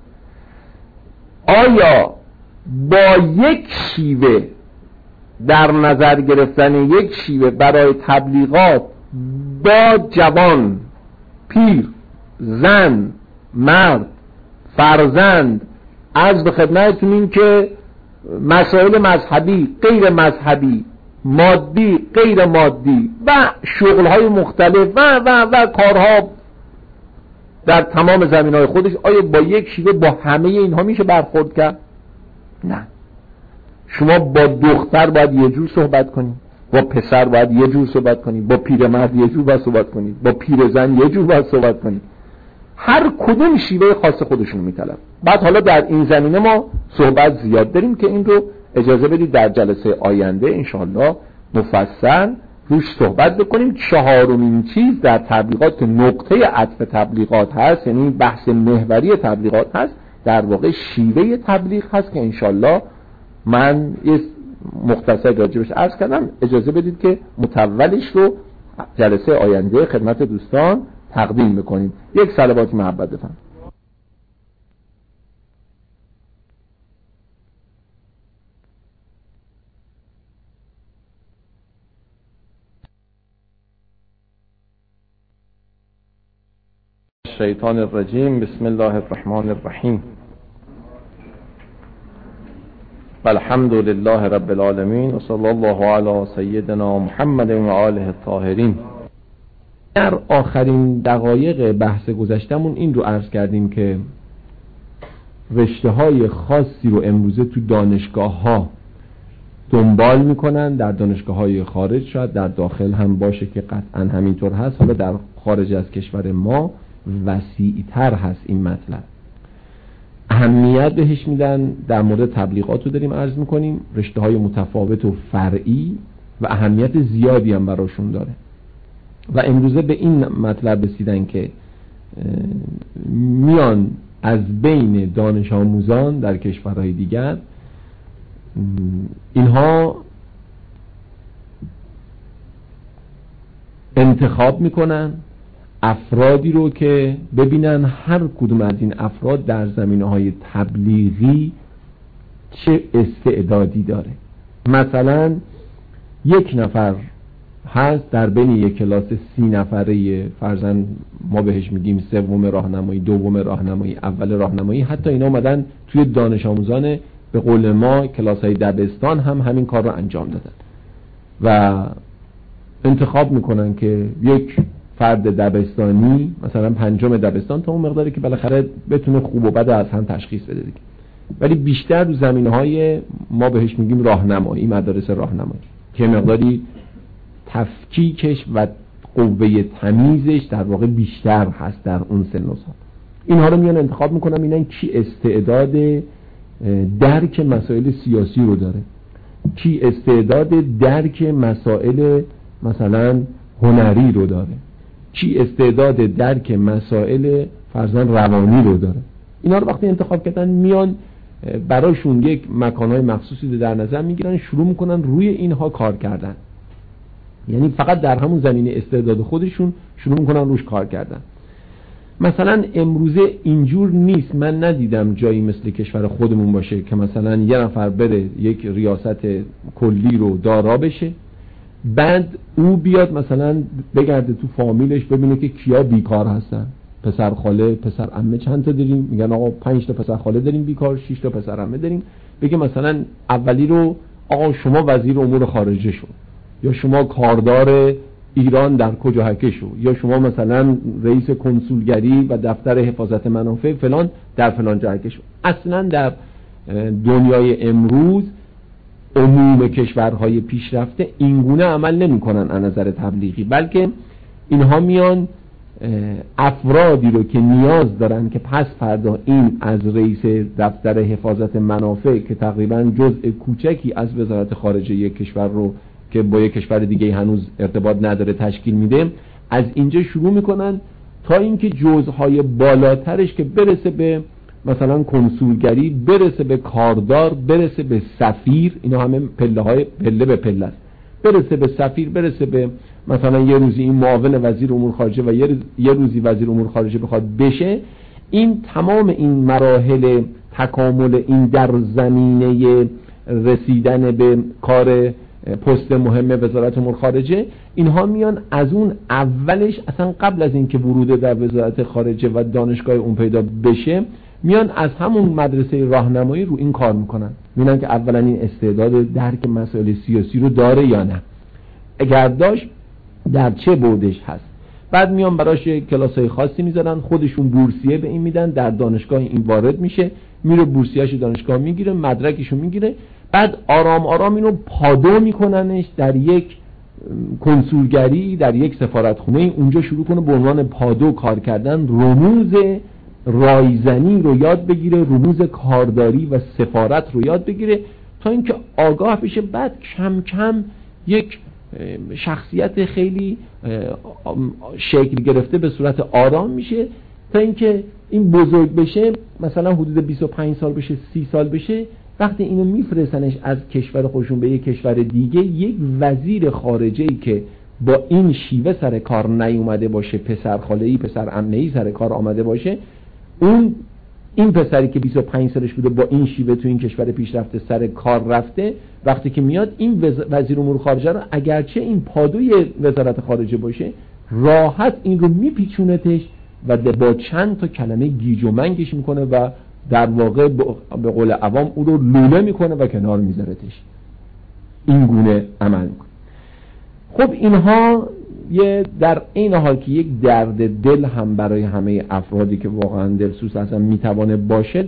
آیا با یک شیوه، در نظر گرفتن یک شیوه برای تبلیغات با جوان، پیر، زن، مرد، فرزند، عرض به خدمتتون این که مسائل مذهبی، غیر مذهبی، مادی، غیر مادی و شغل‌های مختلف و کارها در تمام زمینه‌های خودش، آیا با یک شیوه با همه اینها میشه برخورد کرد؟ نه. شما با دختر باید یه جور صحبت کنید، با پسر باید یه جور صحبت کنید، با پیرمرد یه جور باید صحبت کنید، با پیرزن یه جور باید صحبت کنید. هر کدوم شیوه خاص خودشون میطلب. بعد حالا در این زمینه ما صحبت زیاد داریم که این رو اجازه بدید در جلسه آینده انشاءالله مفصل روش صحبت بکنیم. چهارمین چیز در تبلیغات که نقطه عطف تبلیغات هست، یعنی بحث محوری تبلیغات هست، در واقع شیوه تبلیغ هست که انشاءالله من یه مختصر راجبش عرض کردم. اجازه بدید که متولش رو جلسه آینده خدمت دوستان تقدیم بکنیم. یک صلوات محبت بفرمایید. الشیطان الرجیم. بسم الله الرحمن الرحیم. الحمد لله رب العالمین و صلی الله علی سیدنا محمد و آله الطاهرین. در آخرین دقایق بحث گذشتمون این رو عرض کردیم که رشته‌های خاصی رو امروزه تو دانشگاه‌ها دنبال میکنن، در دانشگاه‌های خارج، شاید در داخل هم باشه که قطعا همینطور هست، حالا در خارج از کشور ما وسیع‌تر هست این مطلب، اهمیت بهش میدن. در مورد تبلیغات رو داریم عرض میکنیم، رشته‌های متفاوت و فرعی و اهمیت زیادی هم براشون داره و امروزه به این مطلب رسیدن که میان از بین دانش آموزان در کشورهای دیگر اینها انتخاب میکنن افرادی رو که ببینن هر کدوم از این افراد در زمینه‌های تبلیغی چه استعدادی داره. مثلا یک نفر هست در بین یک کلاس 30 نفره، فرضاً ما بهش میگیم سوم راهنمایی، دوم راهنمایی، اول راهنمایی، حتی اینا اومدن توی دانش آموزان به قول ما کلاس‌های دبستان هم همین کار رو انجام دادن و انتخاب میکنن که یک فرد دبستانی مثلا پنجم دبستان تا اون مقداری که بالاخره بتونه خوب و بد از هم تشخیص بده دیگه، ولی بیشتر رو زمینه‌های ما بهش میگیم راهنمایی، مدارس راهنمایی که مقداری تفکیکش و قوه تمیزش در واقع بیشتر هست در اون سن و سال. اینها رو میان انتخاب میکنن، اینن کی استعداد درک مسائل سیاسی رو داره، کی استعداد درک مسائل مثلا هنری رو داره، کی استعداد درک مسائل فرضاً روانی رو داره. اینا رو وقتی انتخاب کردن میان براشون یک مکانهای مخصوصی رو در نظر میگیرن، شروع میکنن روی اینها کار کردن، یعنی فقط در همون زمینه استعداد خودشون شروع میکنن روش کار کردن. مثلا امروزه اینجور نیست، من ندیدم جایی مثل کشور خودمون باشه که مثلا یه نفر بره یک ریاست کلی رو دارا بشه، بعد او بیاد مثلا بگرده تو فامیلش ببینه که کیا بیکار هستن، پسر خاله، پسر عمه چند تا داریم، میگن آقا 5 تا پسر خاله داریم بیکار، 6 تا پسر عمه داریم، بگه مثلا اولی رو آقا شما وزیر امور خارجه شو، یا شما کاردار ایران در کجاهکه شو، یا شما مثلا رئیس کنسولگری و دفتر حفاظت منافع فلان در فلان جاهکه شو. اصلا در دنیای امروز عموم کشورهای پیشرفته اینگونه عمل نمی کنن از نظر تبلیغی، بلکه اینها میان افرادی رو که نیاز دارن که پس فردا این از رئیس دفتر حفاظت منافع که تقریبا جزء کوچکی از وزارت خارجه یک کشور رو که با یک کشور دیگه هنوز ارتباط نداره تشکیل میده، از اینجا شروع میکنن تا اینکه جزءهای بالاترش که برسه به مثلا کنسولگری، برسه به کاردار، برسه به سفیر، اینا همه پله به پله است، برسه به سفیر، برسه به مثلا یه روزی این معاون وزیر امور خارجه و یه روزی وزیر امور خارجه بخواد بشه. این تمام این مراحل تکامل این در زمینه رسیدن به کار پست مهم وزارت امور خارجه، اینها میان از اون اولش، اصلا قبل از اینکه ورود در وزارت خارجه و دانشگاه اون پیدا بشه، میان از همون مدرسه راهنمایی رو این کار میکنن، میبینن که اولا این استعداد درک مسائل سیاسی رو داره یا نه، اگر داشت در چه بودش هست. بعد میان براش کلاسای خاصی میذارن، خودشون بورسیه به این میدن، در دانشگاه این وارد میشه، میره بورسیه‌اش دانشگاه میگیره، مدرکشو میگیره، بعد آرام آرام اینو پادو میکننش در یک کنسولگری، در یک سفارتخونه، اونجا شروع کنه به عنوان پادو کار کردن، رموز رایزنی رو یاد بگیره، رموز کارداری و سفارت رو یاد بگیره، تا اینکه آگاه بشه. بعد کم کم یک شخصیت خیلی شکل گرفته به صورت آرام میشه، تا اینکه این بزرگ بشه، مثلا حدود 25 سال بشه، 30 سال بشه. وقتی اینو میفرستنش از کشور خودشون به یک کشور دیگه، یک وزیر خارجه‌ای که با این شیوه سر کار نیومده باشه، پسر خاله‌ای، پسر عمه‌ای سر کار آمده باشه، این پسری که 25 سالش بوده با این شیوه تو این کشور پیشرفته سر کار رفته، وقتی که میاد این وزیر امور خارجه رو، اگرچه این پادوی وزارت خارجه باشه، راحت این رو میپیچونتش و با چند تا کلمه گیج و منگش میکنه و در واقع به قول عوام اون رو لوله میکنه و کنار میذارتش. این گونه عمل میکنه. خب اینها در این حال که یک درد دل هم برای همه افرادی که واقعا دلسوز هستن میتوانه باشه،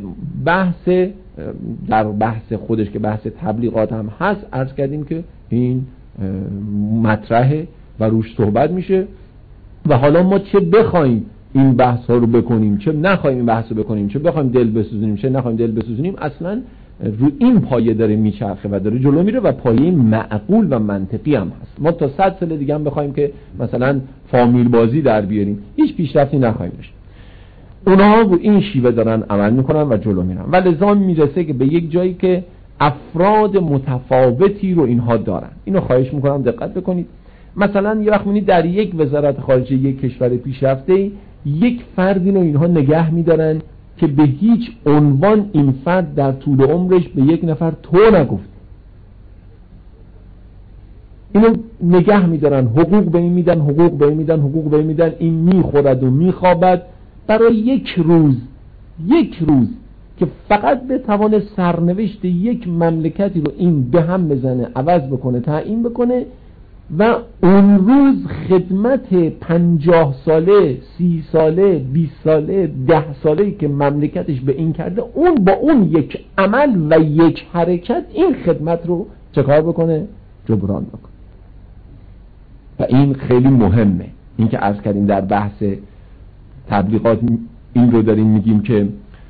در بحث خودش که بحث تبلیغات هم هست، عرض کردیم که این مطرحه و روش صحبت میشه و حالا ما چه بخوایم این بحث ها رو بکنیم، چه نخوایم این بحث رو بکنیم، چه بخوایم دل بسوزونیم، چه نخوایم دل بسوزونیم، اصلا رو این پایه داره میچرخه و داره جلو میره و پایه معقول و منطقی هم هست. ما تا 100 سال دیگه هم بخوایم که مثلا فامیل بازی در بیاریم، هیچ پیشرفتی نخواهیم داشت. اونها رو این شیوه دارن عمل میکنن و جلو میرن و لذا میرسه که به یک جایی که افراد متفاوتی رو اینها دارن. اینو خواهش میکنم دقت بکنید. مثلا یه وقت میبینید در یک وزارت خارجه یک کشور پیشرفته، یک فردی رو اینها نگه میدارن که به هیچ عنوان این فرد در طول عمرش به یک نفر تو نگفت. اینو نگه میدارن، حقوق به این میدن، حقوق به این میدن، حقوق به این میدن، این میخورد و میخوابد برای یک روز که فقط بتوانه سرنوشت یک مملکتی رو این به هم بزنه، عوض بکنه، تعیین بکنه و اون روز خدمت 50 ساله، 30 ساله، 20 ساله، 10 ساله که مملکتش به این کرده، اون با اون یک عمل و یک حرکت این خدمت رو چه کار بکنه؟ جبران بکنه. و این خیلی مهمه. این که عرض کردیم در بحث تبلیغات این رو داریم میگیم که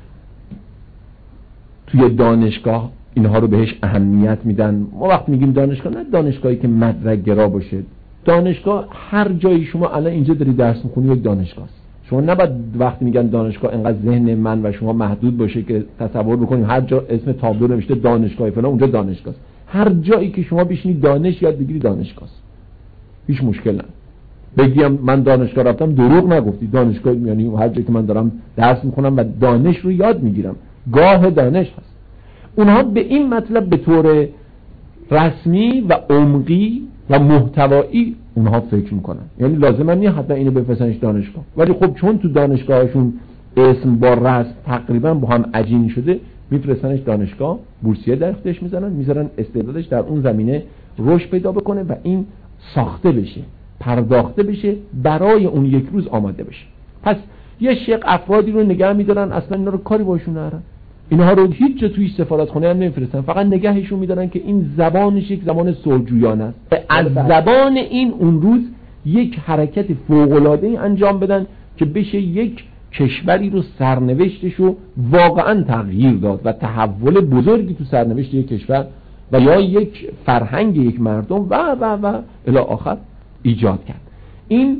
توی دانشگاه اینها رو بهش اهمیت میدن. ما وقت میگیم دانشگاه، نه دانشگاهی که مدرک گرا باشه. دانشگاه هر جایی شما الان اینجا داری درس میخونی یک دانشگاه است. شما نباید وقتی میگن دانشگاه انقدر ذهن من و شما محدود باشه که تصور بکنیم هر جا اسم تابلو نوشته دانشگاه فلان اونجا دانشگاه است. هر جایی که شما بشینی دانش یاد بگیری دانشگاه است. هیچ مشکل نداره. بگیم من دانشگاه رفتم، دروغ نگفتی. دانشگاه یعنی هر جایی که من دارم درس میخونم و دانش رو یاد میگیرم، گاه دانش هست. اونها به این مطلب به طور رسمی و عمقی و محتوایی اونها فکر میکنن. یعنی لازم هم نیست حتی اینو بفرستنش دانشگاه، ولی خب چون تو دانشگاهشون اسم با رسم تقریبا با هم عجین شده، میفرستنش دانشگاه، بورسیه در اختیارش میذارن استعدادش در اون زمینه رشد پیدا بکنه و این ساخته بشه، پرداخته بشه، برای اون یک روز آماده بشه. پس یه شق افرادی رو نگه میدارن، اصلا اینا رو کاری باشون ندارن، اینها رو هیچ جا توی سفارتخونه هم نمیفرستن، فقط نگهشون میدارن که این زبانش یک زبان صلح‌جویانه است. از زبان این اون روز یک حرکت فوق‌العاده‌ای انجام بدن که بشه یک کشوری رو سرنوشتش رو واقعا تغییر داد و تحول بزرگی تو سرنوشت یک کشور و یا یک فرهنگ یک مردم و الی آخر ایجاد کرد. این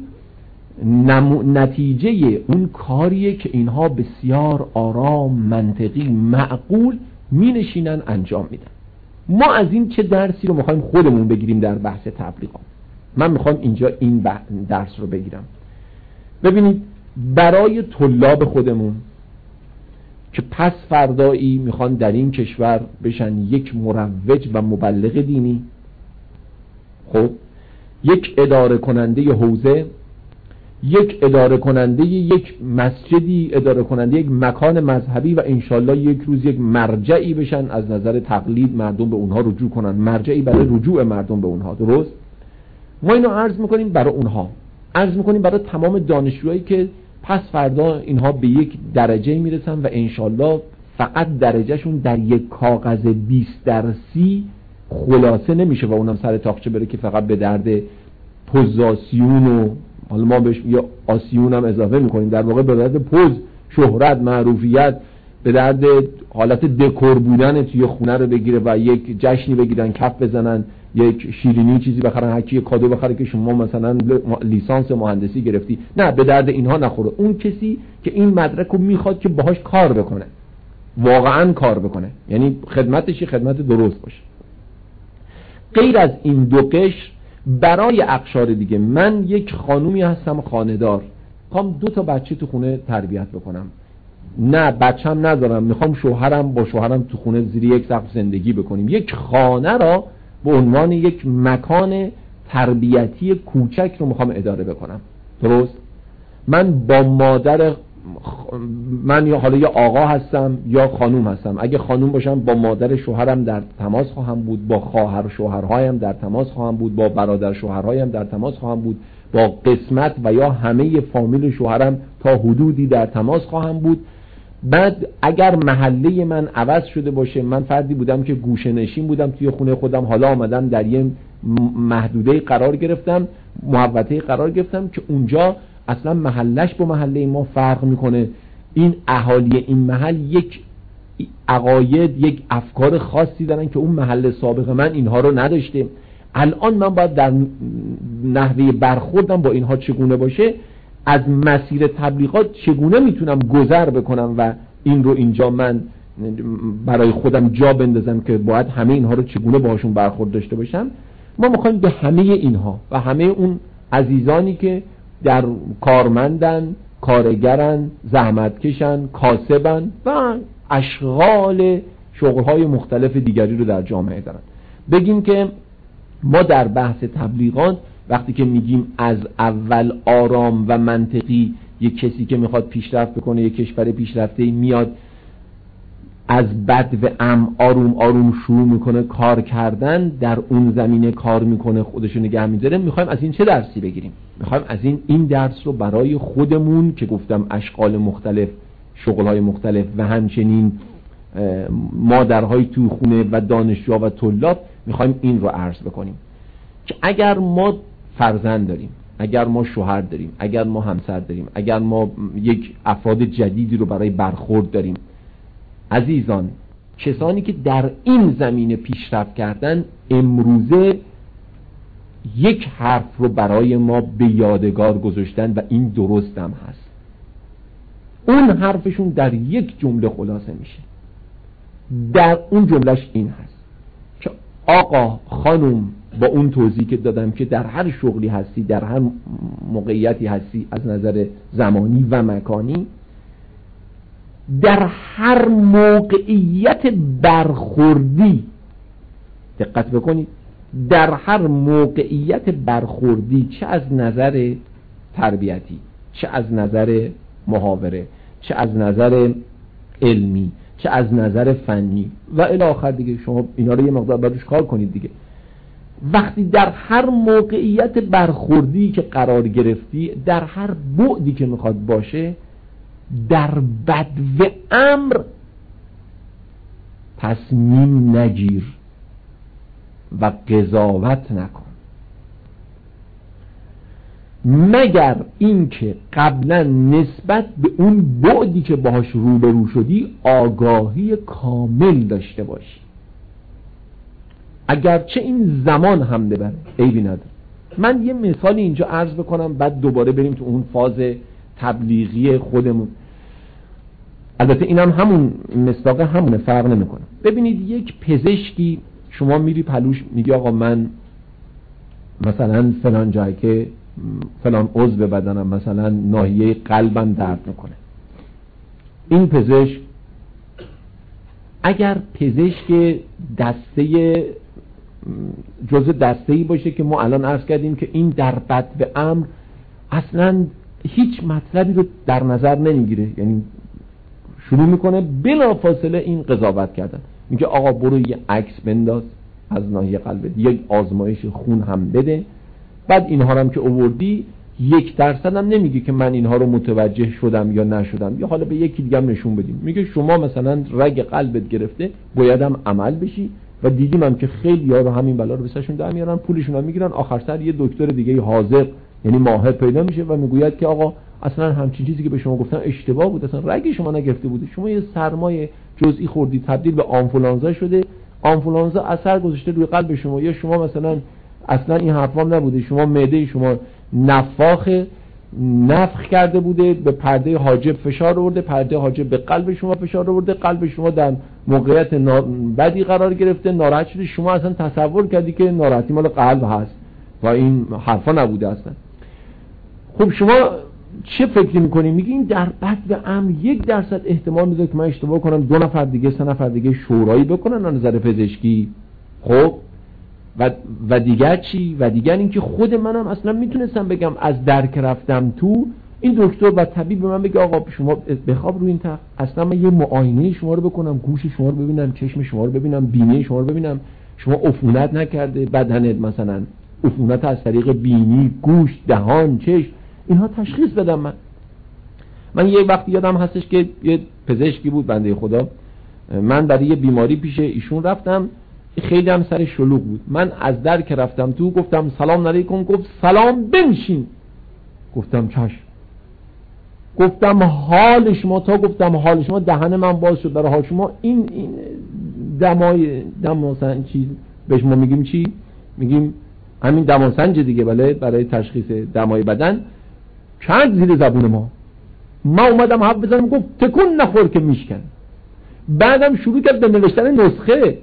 نتیجه اون کاریه که اینها بسیار آرام، منطقی، معقول می نشینن انجام میدن. ما از این چه درسی رو میخوایم خودمون بگیریم در بحث تبلیغات؟ من میخوام اینجا این درس رو بگیرم. ببینید، برای طلاب خودمون که پس فردایی میخوان در این کشور بشن یک مروج و مبلغ دینی، خب یک اداره کننده حوزه، یک اداره کننده یک مسجدی، اداره کننده یک مکان مذهبی و انشالله یک روز یک مرجعی بشن از نظر تقلید مردم به اونها رجوع کنن، مرجعی برای رجوع مردم به اونها. درست؟ ما اینو عرض میکنیم برای اونها، عرض میکنیم برای تمام دانشجوهایی که پس فردا اینها به یک درجه میرسن و انشالله فقط درجهشون در یک کاغذ 20 درسی خلاصه نمیشه و اونم سر تاقچه بره که فقط به درد پوزاسیون و حالا ما بهش یه آسیون هم اضافه میکنیم، در واقع به درد پوز، شهرت، معروفیت، به درد حالت دکور بودن توی خونه رو بگیره و یک جشنی بگیرن، کف بزنن، یک شیرینی چیزی بخرن، هرکی کادو بخره که شما مثلا لیسانس مهندسی گرفتی. نه، به درد اینها نخوره. اون کسی که این مدرک رو میخواد که باهاش کار بکنه، واقعا کار بکنه، یعنی خدمتشی خدمت درست باشه. غیر از این دو قشر برای اقشار دیگه، من یک خانومی هستم خانه‌دار، میخوام 2 بچه تو خونه تربیت بکنم، نه بچه‌م ندارم، میخوام شوهرم با شوهرم تو خونه زیر یک سقف زندگی بکنیم. یک خانه را به عنوان یک مکان تربیتی کوچک رو میخوام اداره بکنم. درست؟ من با مادر من یا حالا یا آقا هستم یا خانوم هستم. اگه خانوم باشم با مادر شوهرم در تماس خواهم بود، با خواهر شوهرهایم در تماس خواهم بود، با برادر شوهرهایم در تماس خواهم بود، با قسمت و یا همه فامیل شوهرم تا حدودی در تماس خواهم بود. بعد اگر محله من عوض شده باشه، من فردی بودم که گوشه نشین بودم توی خونه خودم، حالا آمدم در یه محدوده قرار گرفتم، محوطه قرار گرفتم که اونجا اصلا محلش با محله ما فرق میکنه. این اهالی این محل یک عقاید، یک افکار خاصی دارن که اون محل سابق من اینها رو نداشته. الان من باید در نحوه برخوردم با اینها چگونه باشه، از مسیر تبلیغات چگونه میتونم گذر بکنم و این رو اینجا من برای خودم جا بندازم که باید همه اینها رو چگونه باهاشون برخورد داشته باشم. ما میخوایم به همه اینها و همه اون عزیزانی که در کارمندن، کارگرن، زحمتکشن، کاسبن و اشغال شغلهای مختلف دیگری رو در جامعه دارن بگیم که ما در بحث تبلیغات وقتی که میگیم از اول آرام و منطقی، یک کسی که میخواد پیشرفت بکنه، یک کشور پیشرفته میاد از بد و آروم آروم شروع میکنه کار کردن، در اون زمینه کار میکنه، خودشو نگه میداره. میخوایم از این چه درسی بگیریم؟ میخوایم از این درس رو برای خودمون که گفتم اشغال مختلف، شغلهای مختلف و همچنین مادرهای تو خونه و دانشجو و طلاب، میخوایم این رو عرض بکنیم که اگر ما فرزند داریم، اگر ما شوهر داریم، اگر ما همسر داریم، اگر ما یک افراد جدیدی رو برای برخورد داریم، عزیزان، کسانی که در این زمینه پیشرفت کردن امروزه یک حرف رو برای ما به یادگار گذاشتن و این درست هم هست. اون حرفشون در یک جمله خلاصه میشه. در اون جملهش این هست که آقا خانم، با اون توضیح که دادم که در هر شغلی هستی، در هر موقعیتی هستی از نظر زمانی و مکانی، در هر موقعیت برخوردی، دقت بکنید، در هر موقعیت برخوردی، چه از نظر تربیتی، چه از نظر محاوره، چه از نظر علمی، چه از نظر فنی و الی آخر دیگه، شما اینا رو یه مقدار باید کار کنید دیگه. وقتی در هر موقعیت برخوردی که قرار گرفتی، در هر بعدی که میخواد باشه، در بدو امر تصمیم نگیر و قضاوت نکن. مگر اینکه قبلا نسبت به اون بعدی که باهاش روبرو شدی آگاهی کامل داشته باشی. اگرچه این زمان هم ببره عیبی نداره. من یه مثال اینجا عرض بکنم بعد دوباره بریم تو اون فاز تبلیغی خودمون. البته اینم همون مصداق همونه، فرق نمیکنه. ببینید یک پزشکی شما میری پلوش میگی آقا من مثلا فلان جایی که فلان عضو بدنم مثلا ناحیه قلبم درد میکنه. این پزشک اگر پزشک دسته جزء دسته‌ای باشه که ما الان عرض کردیم که این در بدو امر اصلا هیچ مطلبی رو در نظر نمیگیره، یعنی شروع میکنه بلافاصله این قضاوت کردن، میگه آقا برو یه عکس بنداز از ناحیه قلبت، یک آزمایش خون هم بده، بعد اینها رو هم که آوردی 1% هم نمیگه که من اینها رو متوجه شدم یا نشدم، یا حالا به یکی دیگه هم نشون بدیم. میگه شما مثلا رگ قلبت گرفته باید هم عمل بشی و دیدیم هم که خیلی ها رو همین بلا رو بسشون در میارن، پولشون هم میگیرن، آخر سر یه دکتر دیگه حاضر یعنی ماهر پیدا میشه و میگوید که آقا اصلا همچین چیزی که به شما گفتن اشتباه بود، اصلا رگ شما نگرفته بوده، شما یه سرمایه جزئی خوردی تبدیل به آنفولانزا شده، آنفولانزا اثر گذاشته روی قلب شما، یا شما مثلا اصلا این حرفام نبوده، شما معده شما نفخ کرده بوده، به پرده حاجب فشار آورده، پرده حاجب به قلب شما فشار آورده، قلب شما در موقعیت بدی قرار گرفته، ناراحت شده، شما اصلا تصور کردی که ناراحتی مال قلب هست و این حرفا نبوده اصلا. خب شما چه فکری میکنی؟ میگی این در بدو امر 1% احتمال میده که من اشتباه کنم، 2 نفر دیگه 3 نفر دیگه شورایی بکنن از نظر پزشکی. خب و دیگر چی؟ و دیگر این که خود منم اصلا میتونستم بگم از درک رفتم تو، این دکتر و طبیب به من بگه آقا شما بخواب روی این تخت، اصلا من یه معاینه شما رو بکنم، گوش شما رو ببینم، چشم شما رو ببینم، بینی شما رو ببینم، شما عفونت نکرده بدنت، مثلا عفونت از طریق بینی، گوش، دهان، چشم، اینها تشخیص بدم. من یه وقتی یادم هستش که یه پزشکی بود بنده خدا، من برای یه بیماری پیش ایشون رفتم، خیلی هم سر شلوغ بود، من از در که رفتم تو گفتم سلام علیکم، گفت سلام بنشین، گفتم چشم، گفتم حال شما، تا گفتم حال شما دهن من باز شد برای حال شما، این دماسنج چیز بهش ما میگیم چی؟ میگیم همین دماسنج دیگه، بله، برای تشخیص دمای بدن، چند زیر زبون ما اومدم حرف بزنم، گفت تکون نخور که میشکن، بعدم شروع کرد به نوشتن نسخه.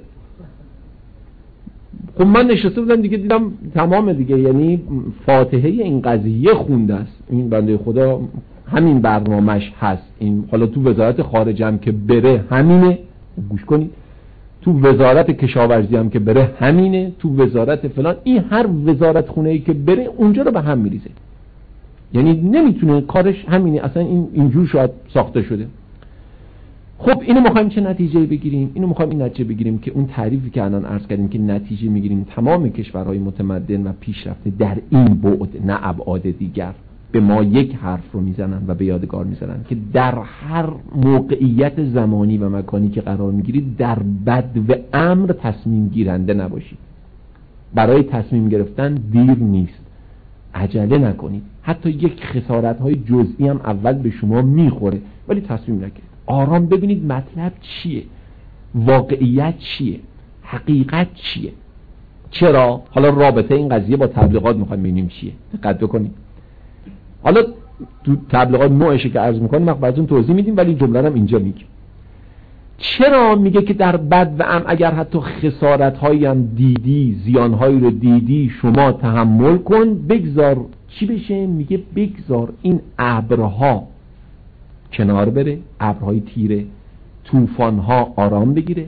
خب من نشسته بودم دیگه، دیدم تمام دیگه، یعنی فاتحه این قضیه خونده است، این بنده خدا همین برنامه‌اش هست، این حالا تو وزارت خارجه هم که بره همینه، گوش کنید، تو وزارت کشاورزی هم که بره همینه، تو وزارت فلان، این هر وزارت خونه‌ای که بره اونجا رو به هم میریزه، یعنی نمیتونه، کارش همینه، اصلا اینجور شاید ساخته شده. خب اینو میخوایم چه نتیجه بگیریم؟ اینو میخوایم این نتیجه بگیریم که اون تعریفی که الان عرض کردیم که نتیجه میگیریم تمام کشورهای متمدن و پیشرفته در این بعد، نه ابعاد دیگر، به ما یک حرف رو میزنن و به یادگار میزنن که در هر موقعیت زمانی و مکانی که قرار میگیرید در بدو امر تصمیم گیرنده نباشید. برای تصمیم گرفتن دیر نیست، عجله نکنید، حتی یک خسارت‌های جزئی هم اول به شما میخوره ولی تصمیم نگیرید، آرام ببینید مطلب چیه، واقعیت چیه، حقیقت چیه. چرا؟ حالا رابطه این قضیه با تبلیغات میخوایم ببینیم چیه، دقت بکنید. حالا تو تبلیغات نوعشه که عرض میکنیم براتون توضیح میدیم، ولی جمله هم اینجا میگه. چرا میگه که در بد و ام اگر حتی خسارت‌هایی هم دیدی، زیان‌هایی رو دیدی، شما تحمل کن، بگذار چی بشه؟ میگه بگذار این ابرها کنار بره، ابرهای تیره، طوفان‌ها آرام بگیره،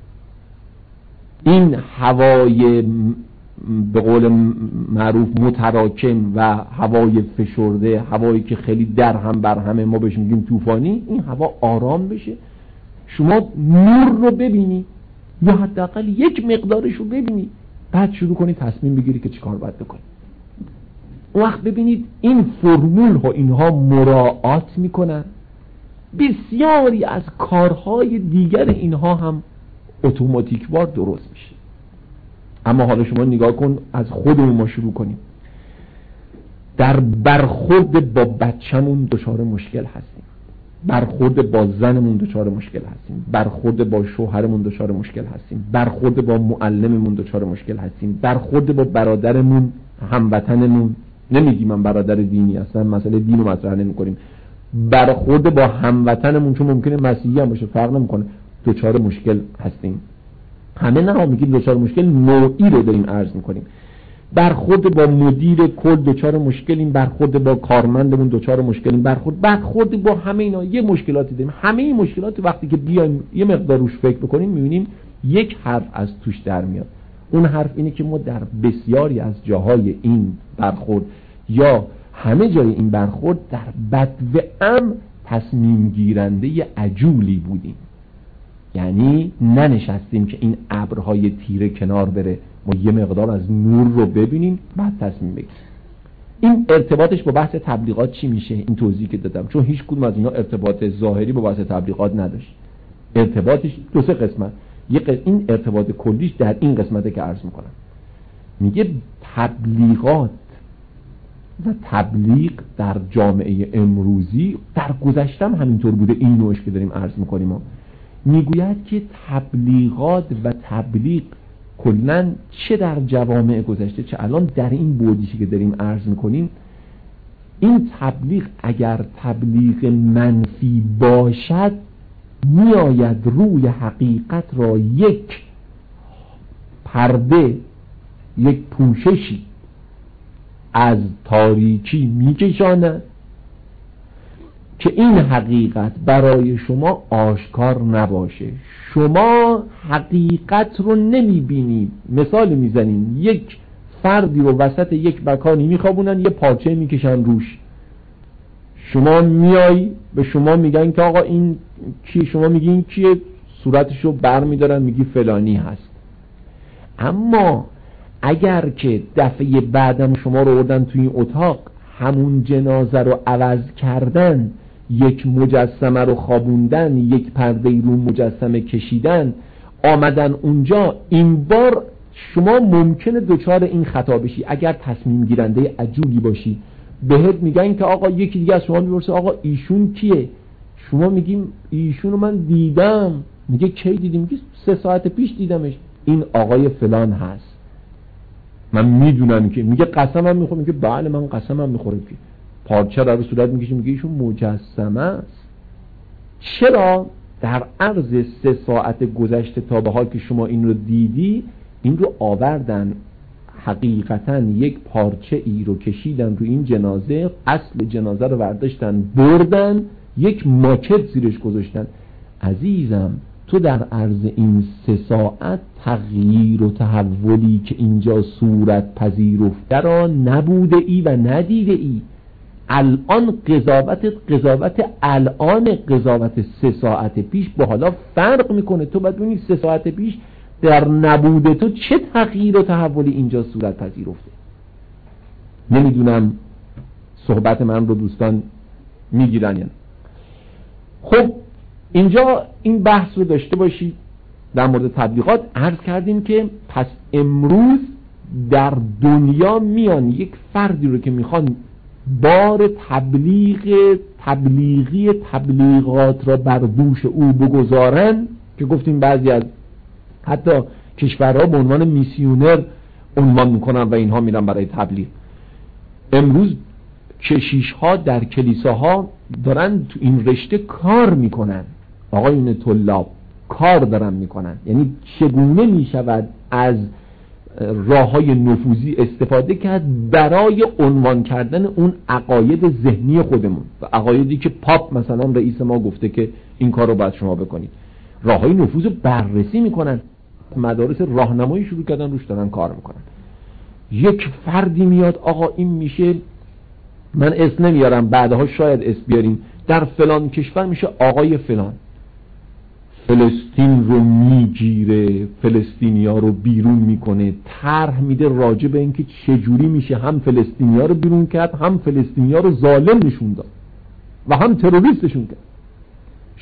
این هوای به قول معروف متراکم و هوای فشرده، هوایی که خیلی در هم بر همه ما بهش میگیم طوفانی، این هوا آرام بشه، شما نور رو ببینی یا حداقل یک مقدارش رو ببینی، بعد شروع کنی تصمیم بگیری که چیکار باید بکنی. اون وقت ببینید این فرمول ها اینها مراعات میکنن، بسیاری از کارهای دیگر اینها هم اتوماتیک وار درست میشه. اما حالا شما نگاه کن، از خودمون ما شروع کنیم. در برخورد با بچه‌مون دچار مشکل هستیم، برخورد با زنمون دچار مشکل هستیم، برخورد با شوهرمون دچار مشکل هستیم، برخورد با معلممون دچار مشکل هستیم، برخورد با برادرمون، هموطنمون، نمیگیم من برادر دینی اصلا مسئله دین رو مطرح نمی‌کنیم، برخورد با هموطنمون چون ممکنه مسیحی هم باشه فرق نمی‌کنه دچار مشکل هستیم. همه نه میگیم دچار مشکل نوعی رو داریم عرض می‌کنیم. برخورد با مدیر کل دچار مشکلیم، برخورد با کارمندمون دچار مشکلیم، برخورد با همه اینا یه مشکلاتی داریم. همه این مشکلات وقتی که بیایم یه مقدار روش فکر بکنیم می‌بینیم یک حرف از توش در میاد. اون حرف اینه که ما در بسیاری از جاهای این برخورد یا همه جای این برخورد در بدوام تصمیم گیرنده عجولی بودیم. یعنی ننشستیم که این ابرهای تیره کنار بره، ما یه مقدار از نور رو ببینیم بعد تصمیم بگیریم. این ارتباطش با بحث تبلیغات چی میشه؟ این توضیحی که دادم، چون هیچ کدوم از اینا ارتباط ظاهری با بحث تبلیغات نداشت. ارتباطش دو سه قسمت. این ارتباط کلیش در این قسمته که عرض میکنم. میگه تبلیغات و تبلیغ در جامعه امروزی در گذشتم همینطور بوده، این نوعش که داریم عرض میکنیم. میگوید که تبلیغات و تبلیغ کلاً چه در جوامع گذشته چه الان در این بودیشی که داریم عرض میکنیم، این تبلیغ اگر تبلیغ منفی باشد میآید روی حقیقت را یک پرده، یک پوششی از تاریکی میکشاند که این حقیقت برای شما آشکار نباشه. شما حقیقت رو نمیبینید. مثال میزنین، یک فردی رو وسط یک مکانی میخوابونن، یه پارچه میکشن روش، شما میای به شما میگن که آقا این کی؟ شما میگین کیه؟ صورتشو بر میدارن میگی فلانی هست. اما اگر که دفعه بعدم شما رو بردن توی این اتاق، همون جنازه رو عوض کردن، یک مجسمه رو خوابوندن، یک پرده رو مجسمه کشیدن، آمدن اونجا، این بار شما ممکنه دچار این خطا بشی. اگر تصمیم گیرنده عجولی باشی، بهت میگن که آقا یکی دیگه از شما میپرسه آقا ایشون کیه؟ شما میگیم ایشون رو من دیدم. میگه کی دیدی؟ میگه 3 ساعت پیش دیدمش، این آقای فلان هست، من میدونم که. میگه قسمم میخوره؟ میگه بله من قسمم میخوره که پارچه رو صورت میکشه. میگه ایشون مجسمه است. چرا؟ در عرض 3 ساعت گذشته تا به حال که شما این رو دیدی، این رو آوردن حقیقتا یک پارچه ای رو کشیدن رو این جنازه، اصل جنازه رو برداشتن بردن، یک ماکت زیرش گذاشتن. عزیزم تو در عرض این 3 ساعت تغییر و تحولی که اینجا صورت پذیرفته را نبوده ای و ندیده ای. الان قضاوت الان قضاوت 3 ساعت پیش با حالا فرق میکنه. تو باید ببینی 3 ساعت پیش در نبوده تو چه تغییر و تحولی اینجا صورت پذیرفته. نمیدونم صحبت من رو دوستان میگیرن یا نه. خب اینجا این بحث رو داشته باشید در مورد تبلیغات. عرض کردیم که پس امروز در دنیا میان یک فردی رو که میخوان بار تبلیغی تبلیغات را بر دوش او بگذارن، که گفتیم بعضی از حتی کشورها به عنوان میسیونر عنوان میکنن و اینها میرن برای تبلیغ. امروز کشیش‌ها در کلیساها دارن تو این رشته کار میکنن، آقایون طلاب کار دارن میکنن. یعنی چگونه میشود از راه‌های نفوذی استفاده کرد برای عنوان کردن اون عقاید ذهنی خودمون و عقایدی که پاپ مثلا رئیس ما گفته که این کار رو باید شما بکنید. راه‌های نفوذ رو بررسی میکنن، مدارس راهنمایی شروع کردن روش دارن کار میکنن. یک فردی میاد آقا این میشه، من اسم نمیارم بعدها شاید اسم بیاریم، در فلان کشور میشه آقای فلان، فلسطین رو میگیره، فلسطینیا رو بیرون میکنه، طرح میده راجع به اینکه چجوری میشه هم فلسطینیا رو بیرون کرد، هم فلسطینیا رو ظالم نشون داد و هم تروریستشون کرد.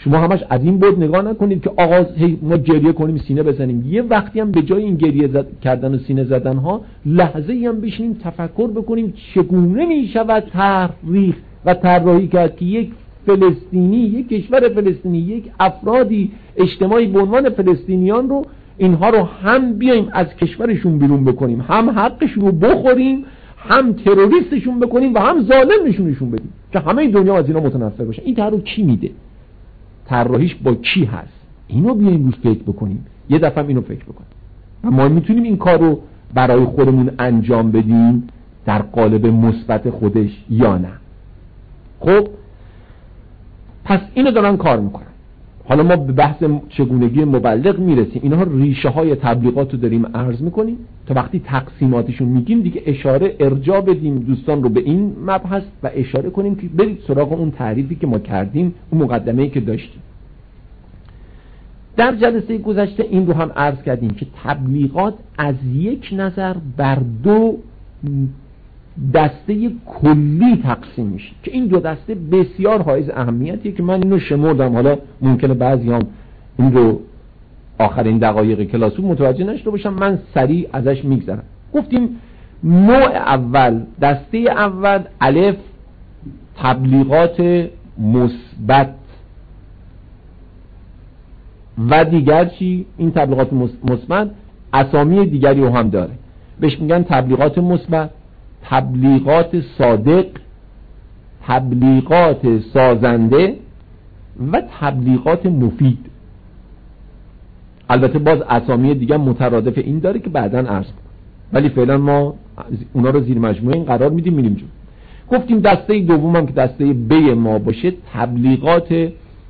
شما همش از این بود نگاه نکنید که آقا ما گریه کنیم سینه بزنیم. یه وقتی هم به جای این گریه کردن و سینه زدن ها لحظه‌ای هم بشینیم تفکر بکنیم چگونه می شود تاریخ و طراحی کرد که یک فلسطینی، یک کشور فلسطینی، یک افرادی اجتماعی به عنوان فلسطینیان رو اینها رو هم بیایم از کشورشون بیرون بکنیم، هم حقشون رو بخوریم، هم تروریستشون بکنیم و هم ظالم نشونشون بدیم که همه دنیا از اینا متنفر باشن. این طرح کی میده؟ طراحیش با کی هست؟ اینو بیایم روش فکر بکنیم. یه دفعه اینو فکر بکنیم و ما میتونیم این کار رو برای خودمون انجام بدیم در قالب مثبت خودش یا نه. خب پس اینو دارن کار میکنن. حالا ما به بحث چگونگی مبلغ میرسیم. اینها ریشه های تبلیغات رو داریم عرض میکنیم تا وقتی تقسیماتشون میگیم دیگه ارجاع بدیم دوستان رو به این مبحث و اشاره کنیم که برید سراغ اون تعریفی که ما کردیم، اون مقدمه‌ای که داشتیم. در جلسه گذشته این رو هم عرض کردیم که تبلیغات از یک نظر بر دو دسته کلی تقسیم میشه که این دو دسته بسیار حائز اهمیتیه که من اینو شمردم. حالا ممکنه بعضیام این رو آخرین دقایق کلاس متوجه نشده باشم، من سریع ازش میگذرم. گفتیم نوع اول، دسته اول الف تبلیغات مثبت و دیگر چی؟ این تبلیغات مثبت اسامی دیگری رو هم داره، بهش میگن تبلیغات مثبت، تبلیغات صادق، تبلیغات سازنده و تبلیغات مفید. البته باز اسامی دیگه مترادف این داره که بعداً عرض کنم، ولی فعلا ما اونا رو زیر مجموعه این قرار میدیم میریم جلو. گفتیم دسته دوم هم که دسته ب ما باشه تبلیغات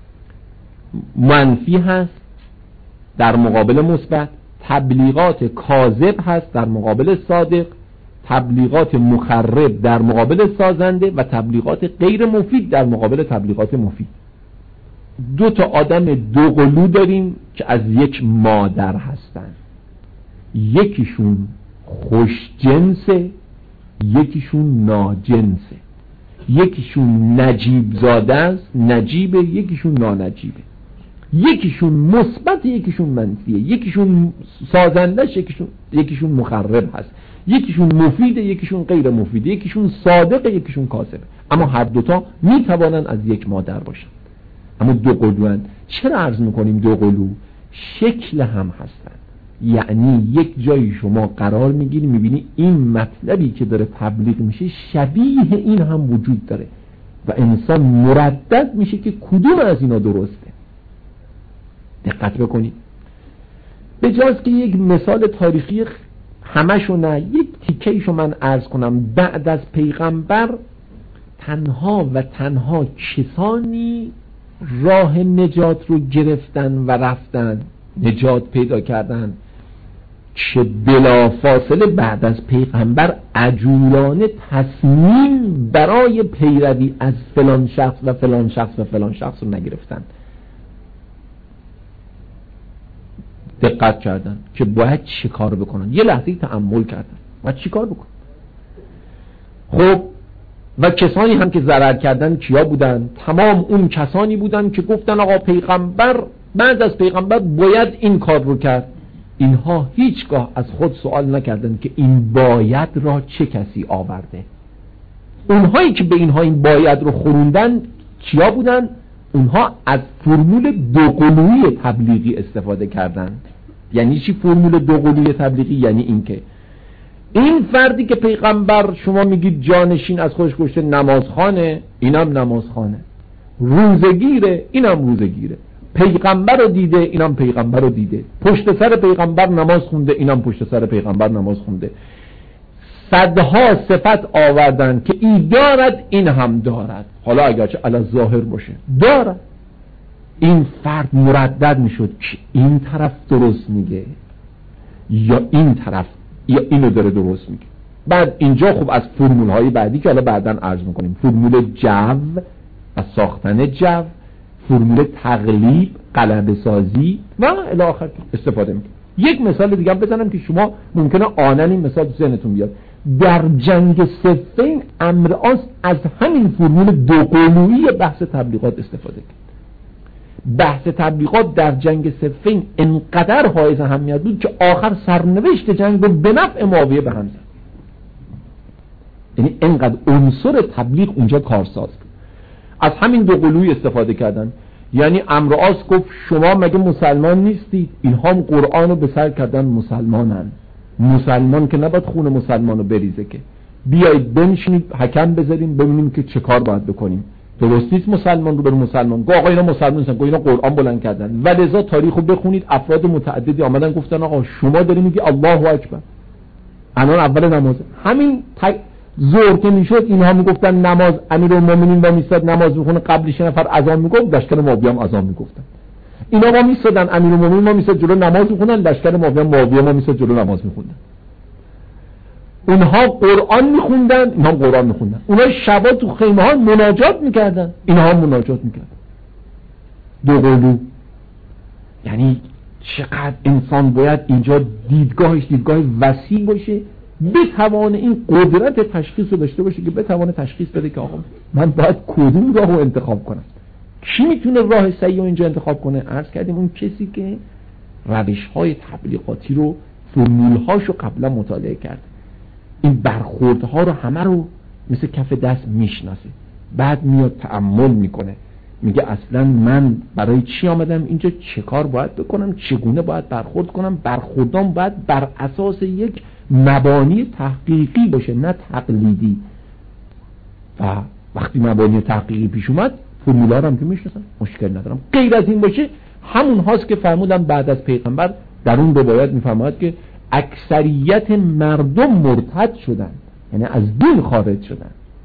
منفی هست در مقابل مثبت، تبلیغات کاذب هست در مقابل صادق، تبلیغات مخرب در مقابل سازنده و تبلیغات غیر مفید در مقابل تبلیغات مفید. دو تا آدم دوقلو داریم که از یک مادر هستن، یکیشون خوش جنسه، یکیشون ناجنسه، یکیشون نجیب زاده است، نجیبه، یکیشون نانجیبه، یکیشون مثبت، یکیشون منفیه، یکیشون سازندش، یکیشون مخرب هست، یکیشون مفیده، یکیشون غیر مفیده، یکیشون صادقه، یکیشون کاذبه، اما هر دوتا میتوانن از یک مادر باشن، اما دو قلوان. چرا عرض میکنیم دو قلو؟ شکل هم هستن، یعنی یک جایی شما قرار میگیری میبینی این مطلبی که داره تبلیغ میشه شبیه این هم وجود داره و انسان مردد میشه که کدوم از اینا درسته. دقت بکنید، به جاست که یک مثال تاریخی همشو نه یک تیکه‌ایشو من عرض کنم. بعد از پیغمبر تنها و تنها کسانی راه نجات رو گرفتن و رفتن نجات پیدا کردن که بلافاصله بعد از پیغمبر عجولانه تصمیم برای پیروی از فلان شخص و فلان شخص و فلان شخص رو نگرفتن، دقت کردن که باید چی کار بکنن، یه لحظه تأمل کردن باید چی کار بکنن. خب و کسانی هم که ضرر کردن کیا بودن؟ تمام اون کسانی بودن که گفتن آقا پیغمبر بعد از پیغمبر باید این کار رو کرد. اینها هیچگاه از خود سوال نکردن که این باید را چه کسی آورده. اونهایی که به اینها این باید رو خوروندن کیا بودن؟ اونها از فرمول دوقلویی تبلیغی استفاده کردن. یعنی چی فرمول دوقلویی تبلیغی؟ یعنی این که این فردی که پیغمبر شما میگید جانشین از خودش گشته نمازخانه، اینم نمازخانه، روزگیره، اینم روزگیره، پیغمبر رو دیده، اینم پیغمبر رو دیده، پشت سر پیغمبر نماز خونده، اینم پشت سر پیغمبر نماز خونده. صدها صفت آوردن که این دارد این هم دارد، حالا اگرچه علی ظاهر باشه دارد. این فرد مردد میشد که این طرف درست میگه یا این طرف یا اینو داره درست میگه. بعد اینجا خب از فرمول های بعدی که حالا بعداً عرض میکنیم، فرمول جو و ساختن جو، فرمول تقلیب، غلبه سازی و الی آخر استفاده میکنیم. یک مثال دیگه هم بزنم که شما ممکنه آنن این مثال تو ذهنتون بیاد. در جنگ صفین امر آس از همین فرمول دوقلویی بحث تبلیغات استفاده کرد. بحث تبلیغات در جنگ صفین انقدر حائز اهمیت بود که آخر سرنوشت جنگ رو به نفع معاویه به هم زد. یعنی انقدر عنصر تبلیغ اونجا کارساز بود. از همین دو قلوی استفاده کردن. یعنی عمرو عاص گفت شما مگه مسلمان نیستید؟ اینها هم قرآن رو به سر کردن مسلمانن. مسلمان که نباید خون مسلمان رو بریزه، که بیایید بنشینید حکم بذاریم ببینیم که چه کار باید بکنیم. درست نیست مسلمان رو بر مسلمان گفت آقا اینا مسلمان نیستن، گفت اینا قرآن بلند کردن. ولذا تاریخ رو بخونید، افراد متعددی آمدن گفتن آقا شما داری میگی الله اکبر، الان اول نماز همین ظهر که میشد اینها میگفتن نماز، امیرالمومنین و میستاد نماز میخونه، قبلش نفر اذان میگفت، لشکر معاویه هم اذان میگفتن. اینا ما میستادن، امیرالمومنین ما میستاد جلو نماز میخوندن، لشکر معاویه ما میستاد جلو نماز میخوندن. اونها قرآن میخوندن، اینها قرآن میخوندن. اونها شبا تو خیمه ها مناجات میکردن، اینها مناجات میکردن. دو قلو. یعنی چقدر انسان باید اینجا دیدگاهش دیدگاه وسیع باشه، بتوانه این قدرت تشخیص رو داشته باشه که بتوانه تشخیص بده که آقا من باید کدوم راه رو انتخاب کنم. کی میتونه راه صحیح رو اینجا انتخاب کنه؟ عرض کردیم اون کسی که روش‌های تبلیغاتی رو، فرمول‌هاشو قبلا مطالعه کرد، این برخوردها رو همه رو مثل کف دست میشناسه، بعد میاد تأمل میکنه، میگه اصلا من برای چی آمدم اینجا، چه کار باید بکنم، چگونه باید برخورد کنم. برخوردام باید بر اساس یک مبانی تحقیقی باشه نه تقلیدی. و وقتی مبانی تحقیقی پیش اومد فرمولا رو هم که میشناسم مشکل ندارم. غیر از این باشه همون هاست که فرمودم بعد از پیغمبر در اون روایت میفرماید که اکثریت مردم مرتد شدن، یعنی از دین خارج شدن.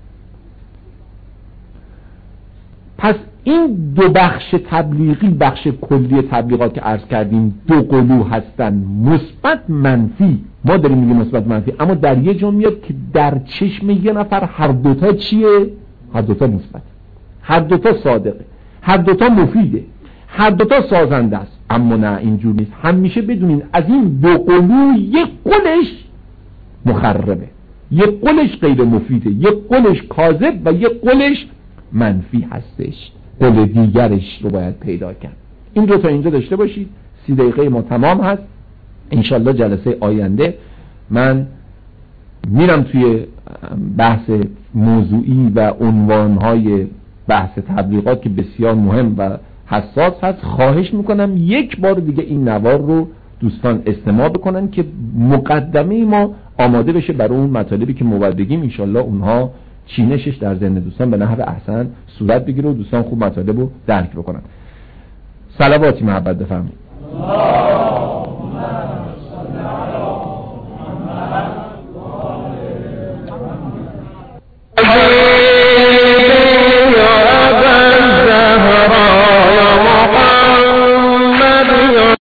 پس این دو بخش تبلیغی، بخش کلی تبلیغات که عرض کردیم دو قلو هستن، مثبت منفی. ما داریم میگیم مثبت منفی، اما در یه جا میاد که در چشم یه نفر هر دوتا چیه؟ هر دوتا مثبت، هر دوتا صادقه، هر دوتا مفیده، هر دوتا سازنده است. اما نه اینجور نیست. همیشه بدونین از این دو قلو یک قلش مخربه، یک قلش غیر مفیده، یک قلش کاذب و یک قلش منفی هستش. قل دیگرش رو باید پیدا کرد. این دو تا اینجا داشته باشید. 30 دقیقه ما تمام هست. انشالله جلسه آینده من میرم توی بحث موضوعی و عنوانهای بحث تبلیغات که بسیار مهم و حساس هست. خواهش میکنم یک بار دیگه این نوار رو دوستان استماع بکنن که مقدمه ما آماده بشه برای اون مطالبی که ما باید بگیم. انشالله اونها چینشش در ذهن دوستان به نحو احسن صورت بگیره و دوستان خوب مطالب رو درک بکنن. صلواتی محبت بفرمایید.